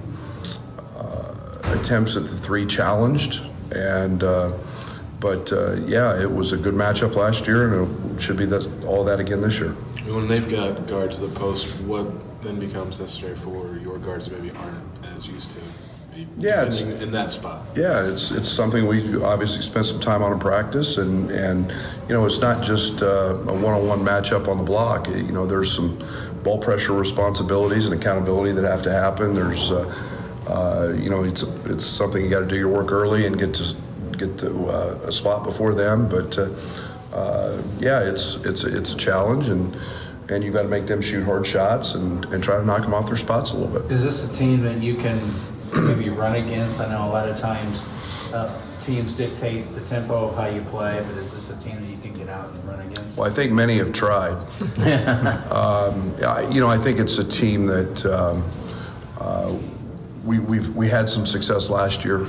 uh, attempts at the three challenged. And uh, but uh, yeah, it was a good matchup last year, and it should be that, all that again this year. When they've got guards to the post, what then becomes necessary for your guards that maybe aren't as used to? Yeah, it's, in that spot. Yeah, it's it's something we obviously spent some time on in practice, and and you know it's not just uh, a one-on-one matchup on the block. You know, there's some ball pressure responsibilities and accountability that have to happen. There's uh, uh, you know it's it's something you got to do your work early and get to get to uh, a spot before them. But uh, uh, yeah, it's it's it's a challenge, and and you've got to make them shoot hard shots and and try to knock them off their spots a little bit. Is this a team that you can maybe run against? I know a lot of times uh, teams dictate the tempo of how you play, but is this a team that you can get out and run against? Well, I think many have tried. um, I, you know, I think it's a team that um, uh, we we've, we had some success last year.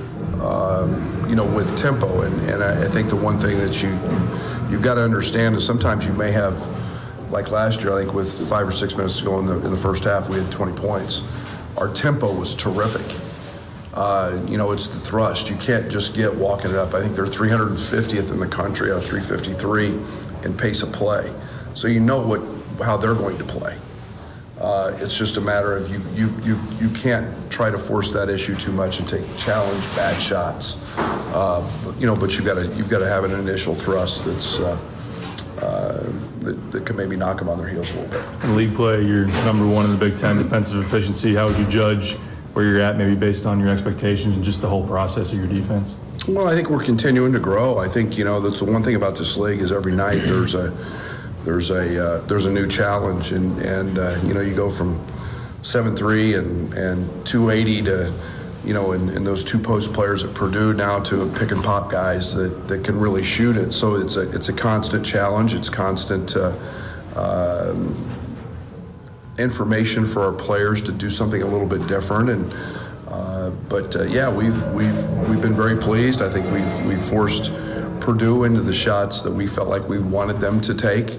Um, you know, with tempo, and, and I, I think the one thing that you you've got to understand is sometimes you may have, like last year, I think with five or six minutes to go in the in the first half, we had twenty points. Our tempo was terrific. Uh, you know, it's the thrust. You can't just get walking it up. I think they're three hundred fiftieth in the country out of three fifty-three in pace of play. So you know what how they're going to play. Uh, it's just a matter of you you you you can't try to force that issue too much and take challenge bad shots. Uh, you know, but you've got to you've got to have an initial thrust that's uh, uh, that, that could maybe knock them on their heels a little bit. In league play, you're number one in the Big Ten defensive efficiency. How would you judge where you're at, maybe based on your expectations and just the whole process of your defense? Well, I think we're continuing to grow. I think, you know, that's the one thing about this league is every night there's a there's a uh, there's a new challenge, and and uh, you know, you go from seven three and and two eighty to, you know, and, and those two post players at Purdue now to pick and pop guys that, that can really shoot it. So it's a it's a constant challenge. It's constant uh, um, information for our players to do something a little bit different. And uh, but uh, yeah, we've we've we've been very pleased. I think we've we've forced Purdue into the shots that we felt like we wanted them to take.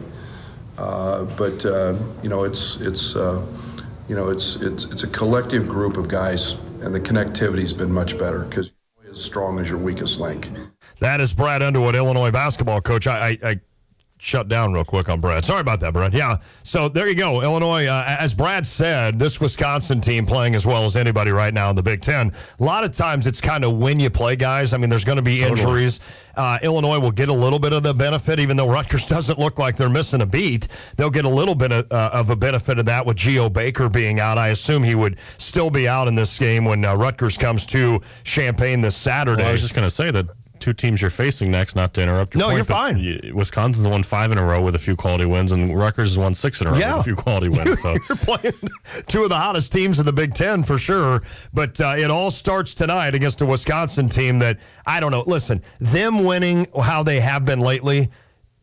Uh, but uh, you know, it's it's uh, you know it's it's it's a collective group of guys, and the connectivity's been much better because you're as strong as your weakest link. That is Brad Underwood, Illinois basketball coach. I, I, I shut down real quick on Brad. Sorry about that, Brad. Yeah, so there you go. Illinois, uh, as Brad said, this Wisconsin team playing as well as anybody right now in the Big Ten. A lot of times it's kind of when you play, guys. I mean, there's going to be Totally. injuries. Uh, Illinois will get a little bit of the benefit, even though Rutgers doesn't look like they're missing a beat. They'll get a little bit of, uh, of a benefit of that with Geo Baker being out. I assume he would still be out in this game when uh, Rutgers comes to Champaign this Saturday. Well, I was just going to say that two teams you're facing next, not to interrupt your No, point, you're but fine. y- Wisconsin's won five in a row with a few quality wins, and Rutgers has won six in a row Yeah. with a few quality wins. So You're playing two of the hottest teams in the Big Ten for sure. But uh, it all starts tonight against a Wisconsin team that, I don't know, listen, them winning how they have been lately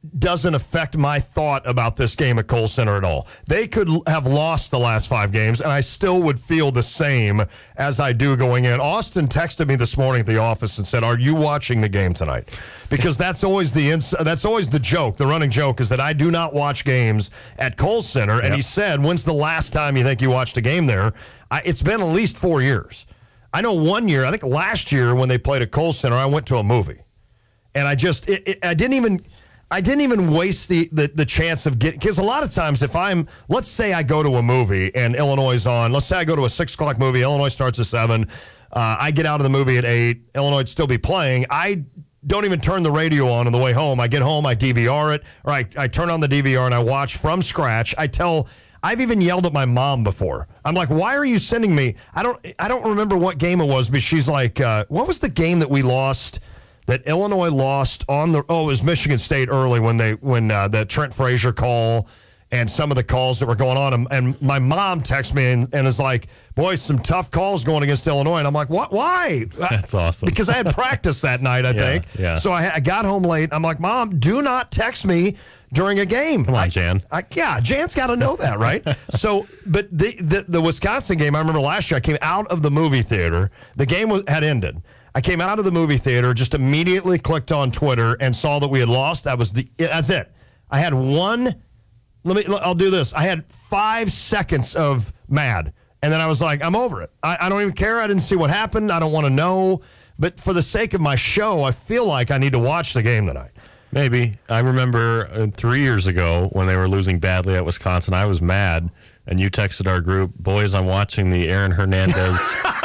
doesn't affect my thought about this game at Kohl Center at all. They could l- have lost the last five games, and I still would feel the same as I do going in. Austin texted me this morning at the office and said, "Are you watching the game tonight?" Because that's always the ins- that's always the joke. The running joke is that I do not watch games at Kohl Center. Yep. And he said, "When's the last time you think you watched a game there?" I, it's been at least four years. I know one year, I think last year when they played at Kohl Center, I went to a movie, and I just it, it, I didn't even. I didn't even waste the, the, the chance of getting, because a lot of times if I'm, let's say I go to a movie and Illinois is on, let's say I go to a six o'clock movie, Illinois starts at seven, uh, I get out of the movie at eight, Illinois would still be playing, I don't even turn the radio on on the way home. I get home, I D V R it, or I, I turn on the D V R and I watch from scratch. I tell, I've even yelled at my mom before. I'm like, why are you sending me, I don't, I don't remember what game it was, but she's like, uh, what was the game that we lost? That Illinois lost on the oh it was Michigan State early when they when uh, the Trent Frazier call and some of the calls that were going on and, and my mom texts me and, and is like, boy, some tough calls going against Illinois, and I'm like, what? Why? That's awesome. Because I had practice that night, I yeah, think. Yeah. So I, I got home late. I'm like, Mom, do not text me during a game. Come on, I, Jan. I, yeah, Jan's got to know that, right? So, but the, the the Wisconsin game, I remember last year, I came out of the movie theater. The game was, had ended. I came out of the movie theater, just immediately clicked on Twitter and saw that we had lost. That was the that's it. I had one. Let me. I'll do this. I had five seconds of mad, and then I was like, I'm over it. I, I don't even care. I didn't see what happened. I don't want to know. But for the sake of my show, I feel like I need to watch the game tonight. Maybe. I remember uh, three years ago when they were losing badly at Wisconsin, I was mad, and you texted our group, boys, I'm watching the Aaron Hernandez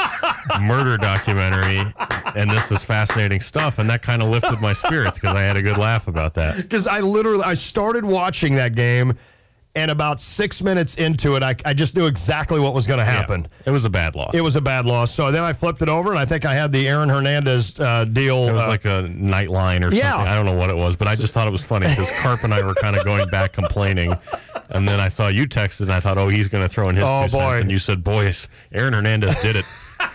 murder documentary, and this is fascinating stuff, and that kind of lifted my spirits because I had a good laugh about that. Because I literally, I started watching that game, and about six minutes into it, I, I just knew exactly what was going to happen. Yeah, it was a bad loss. It was a bad loss. So then I flipped it over, and I think I had the Aaron Hernandez uh, deal. It was uh, like a Nightline or yeah. something. I don't know what it was, but I just thought it was funny because Carp and I were kind of going back complaining. And then I saw you texted, and I thought, oh, he's going to throw in his oh, two boy. cents. And you said, boys, Aaron Hernandez did it.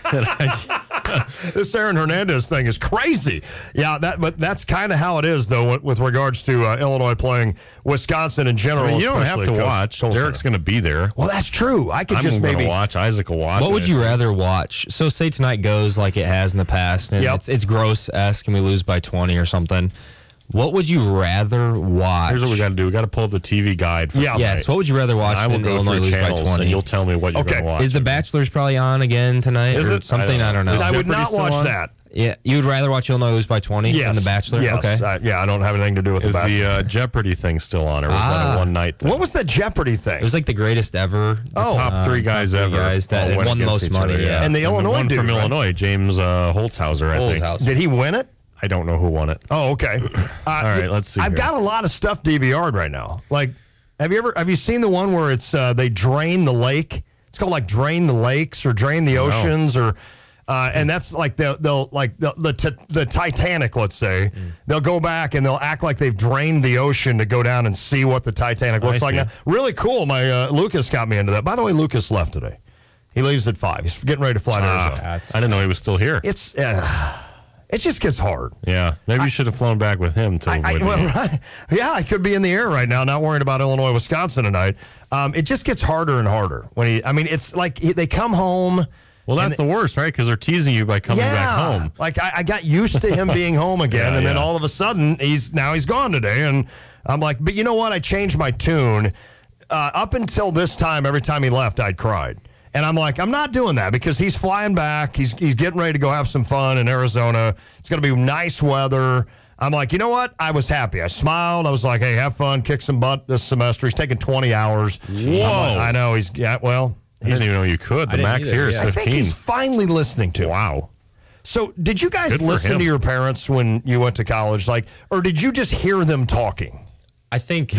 This Aaron Hernandez thing is crazy. Yeah, that but that's kind of how it is, though, with, with regards to uh, Illinois playing Wisconsin in general. I mean, you don't have to Coast, watch. Coast Derek's going to be there. Well, that's true. I could I'm just maybe watch. Isaac will watch. What would it. you rather watch? So say tonight goes like it has in the past, and Yep. it's, it's gross-esque, and we lose by twenty or something. What would you rather watch? Here's what we got to do. We got to pull up the T V guide. For Yeah. tonight. Yes. What would you rather watch? And I will than go Illinois through lose by channels, twenty? and you'll tell me what you're Okay. going to watch. Is The Bachelor's probably on again tonight? Is or it? something? I don't know. Is I would Jeopardy not still watch on? that. Yeah, you would rather watch Illinois lose by twenty Yes. than The Bachelor? Yes. Okay. Uh, yeah, I don't have anything to do with Is the Bachelor. the uh, Jeopardy thing still on, or was that Ah. a one night thing? What was the Jeopardy thing? It was like the greatest ever. Oh. top three Um, guys top three ever. guys that all went won the against most each money, other, yeah. And the Illinois one dude, from right? Illinois, James uh, Holzhauser, I think. Holzhauser. Did he win it? I don't know who won it. Oh, okay. Uh, All right, let's see I've here. got a lot of stuff D V R'd right now. Like, have you ever have you seen the one where it's uh, they drain the lake? It's called like Drain the Lakes or Drain the Oceans or. Uh, and that's like they'll, they'll like the the, t- the Titanic, let's say. Mm. They'll go back and they'll act like they've drained the ocean to go down and see what the Titanic looks I like. see. Now, really cool. My uh, Lucas got me into that. By the way, Lucas left today. He leaves at five. He's getting ready to fly to Arizona. Ah, I didn't know he was still here. It's uh, it just gets hard. Yeah, maybe you should have flown back with him to I, I, avoid well, me. right. Yeah, I could be in the air right now, not worrying about Illinois, Wisconsin tonight. Um, it just gets harder and harder when he. I mean, it's like he, they come home. Well, that's the worst, right? Because they're teasing you by coming yeah, back home. Like I, I got used to him being home again, Yeah, and then yeah. all of a sudden he's now he's gone today, and I'm like, but you know what? I changed my tune. Uh, up until this time, every time he left, I'd cried. And I'm like, I'm not doing that because he's flying back. He's he's getting ready to go have some fun in Arizona. It's going to be nice weather. I'm like, you know what? I was happy. I smiled. I was like, hey, have fun, kick some butt this semester. He's taking twenty hours. Whoa. I'm like, I know. He's, yeah, well. I didn't even know you could. The max here is I think fifteen. he's finally listening to it. Wow. So did you guys Good for listen him. to your parents when you went to college? Like, or did you just hear them talking? I think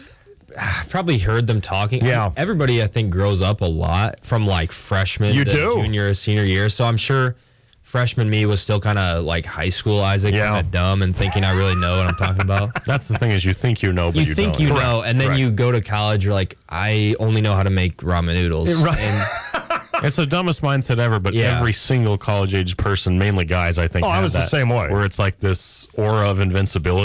I probably heard them talking. Yeah. I mean, everybody, I think, grows up a lot from like freshman You to do. junior, senior year. So I'm sure freshman me was still kind of like high school Isaac, Yeah. kind of dumb and thinking I really know what I'm talking about. That's the thing is you think you know, but you, you think don't. you Correct. know, and then Correct. you go to college, you're like, I only know how to make ramen noodles. Right. And It's the dumbest mindset ever, but Yeah. every single college-age person, mainly guys, I think, Oh, I have was the that, same way. Where it's like this aura of invincibility. Yep.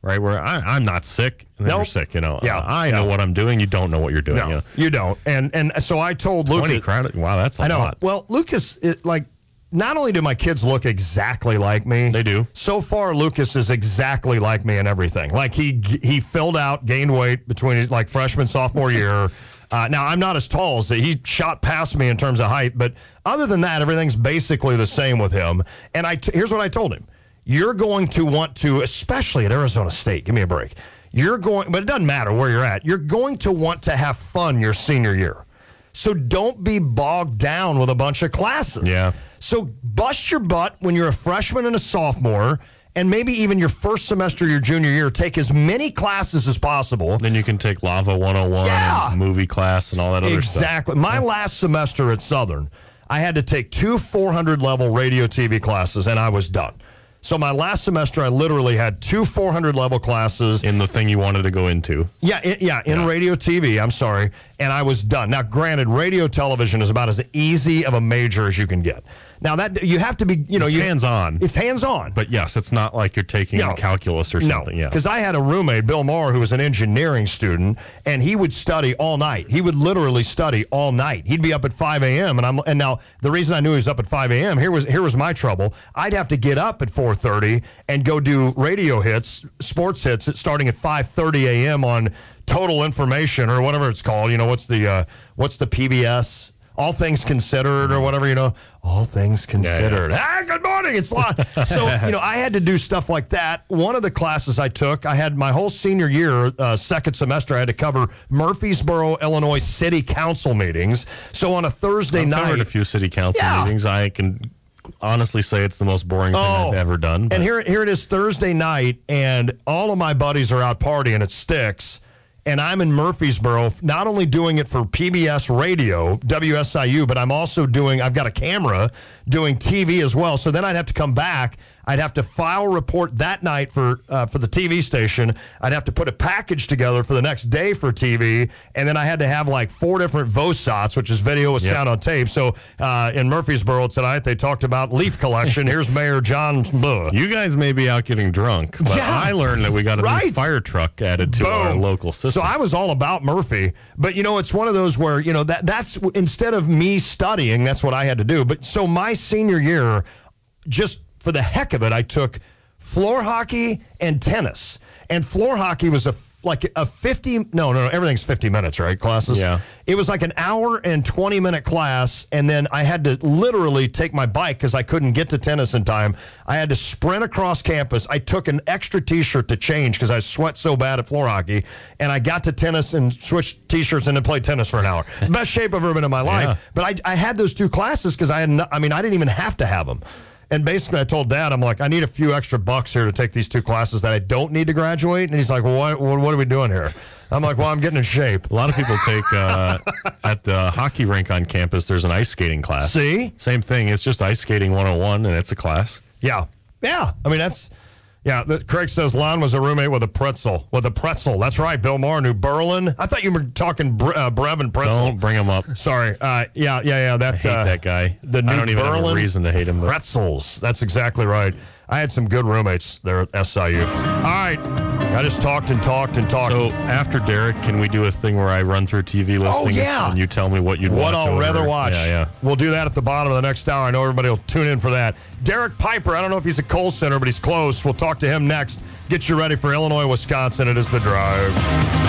right? Where I, I'm not sick, and then Nope. you're sick. You know, Yeah, Uh, I yeah. know what I'm doing. You don't know what you're doing. No, you know? you don't. And and so I told Lucas. twenty crowd. Wow, that's a I know. lot. Well, Lucas, it, like, not only do my kids look exactly like me, They do. So far, Lucas is exactly like me in everything. Like he he filled out, gained weight between his like freshman sophomore year. Uh, now I'm not as tall as he shot past me in terms of height, but other than that, everything's basically the same with him. And I t- here's what I told him: you're going to want to, especially at Arizona State. Give me a break. You're going, but it doesn't matter where you're at. You're going to want to have fun your senior year. So don't be bogged down with a bunch of classes. Yeah. So bust your butt when you're a freshman and a sophomore, and maybe even your first semester of your junior year. Take as many classes as possible. Then you can take Lava one oh one Yeah. and movie class and all that other stuff. Exactly. My last semester at Southern, I had to take two four hundred level radio T V classes, and I was done. So my last semester, I literally had two four hundred level classes. In the thing you wanted to go into. Yeah, in, yeah, in Yeah. radio T V, I'm sorry, and I was done. Now, granted, radio television is about as easy of a major as you can get. Now, that you have to be, you know, It's you, hands-on. It's hands-on. But yes, it's not like you're taking No. calculus or something. No, Yeah. because I had a roommate, Bill Maher, who was an engineering student, and he would study all night. He would literally study all night. He'd be up at five a.m. and I'm and now the reason I knew he was up at five a.m. here was here was my trouble. I'd have to get up at four thirty and go do radio hits, sports hits, starting at five thirty a.m. on Total Information or whatever it's called. You know, what's the uh, what's the P B S? All Things Considered or whatever, you know, All Things Considered. Yeah, Ah, good morning. It's live. So, you know, I had to do stuff like that. One of the classes I took, I had my whole senior year, uh, second semester, I had to cover Murfreesboro, Illinois City Council meetings. So on a Thursday I've night. covered a few city council Yeah. meetings. I can honestly say it's the most boring thing Oh. I've ever done. And here, here it is Thursday night, and all of my buddies are out partying at Styx. And I'm in Murfreesboro, not only doing it for P B S radio, W S I U, but I'm also doing, I've got a camera doing T V as well. So then I'd have to come back. I'd have to file report that night for uh, for the T V station. I'd have to put a package together for the next day for T V. And then I had to have like four different VOSOTs, which is video with Yep. sound on tape. So uh, in Murfreesboro tonight, they talked about leaf collection. Here's Mayor John. Blah. You guys may be out getting drunk, but Yeah. I learned that we got a new Right. fire truck added to our Boom. local system. So I was all about Murphy, but you know, it's one of those where, you know, that that's instead of me studying, that's what I had to do. But so my senior year, just for the heck of it, I took floor hockey and tennis. And floor hockey was a like a fifty no no no everything's fifty minutes, right? Classes. Yeah. It was like an hour and twenty minute class, and then I had to literally take my bike because I couldn't get to tennis in time. I had to sprint across campus. I took an extra T-shirt to change because I sweat so bad at floor hockey, and I got to tennis and switched T-shirts and then played tennis for an hour. Best shape I've ever been in my life. Yeah. But I, I had those two classes because I had no, I mean I didn't even have to have them. And basically, I told Dad, I'm like, I need a few extra bucks here to take these two classes that I don't need to graduate. And he's like, well, what, what, what are we doing here? I'm like, well, I'm getting in shape. A lot of people take uh, at the hockey rink on campus. There's an ice skating class. See? Same thing. It's just ice skating one oh one, and it's a class. Yeah. Yeah. I mean, that's, yeah. The, Craig says Lon was a roommate with a pretzel. With a pretzel. That's right. Bill Maher knew Berlin. I thought you were talking Bre- uh, Brevin Pretzel. Don't bring him up. Sorry. Uh, yeah, yeah, yeah. That, I hate uh, that guy. The new I don't even Berlin have a reason to hate him. But. Pretzels. That's exactly right. I had some good roommates there at S I U. All right. I just talked and talked and talked. So after Derek, can we do a thing where I run through T V listings Oh, yeah. and you tell me what you'd What watch I'll over? rather watch. Yeah, yeah. We'll do that at the bottom of the next hour. I know everybody will tune in for that. Derek Piper, I don't know if he's a Kohl Center, but he's close. We'll talk to him next. Get you ready for Illinois, Wisconsin. It is The Drive.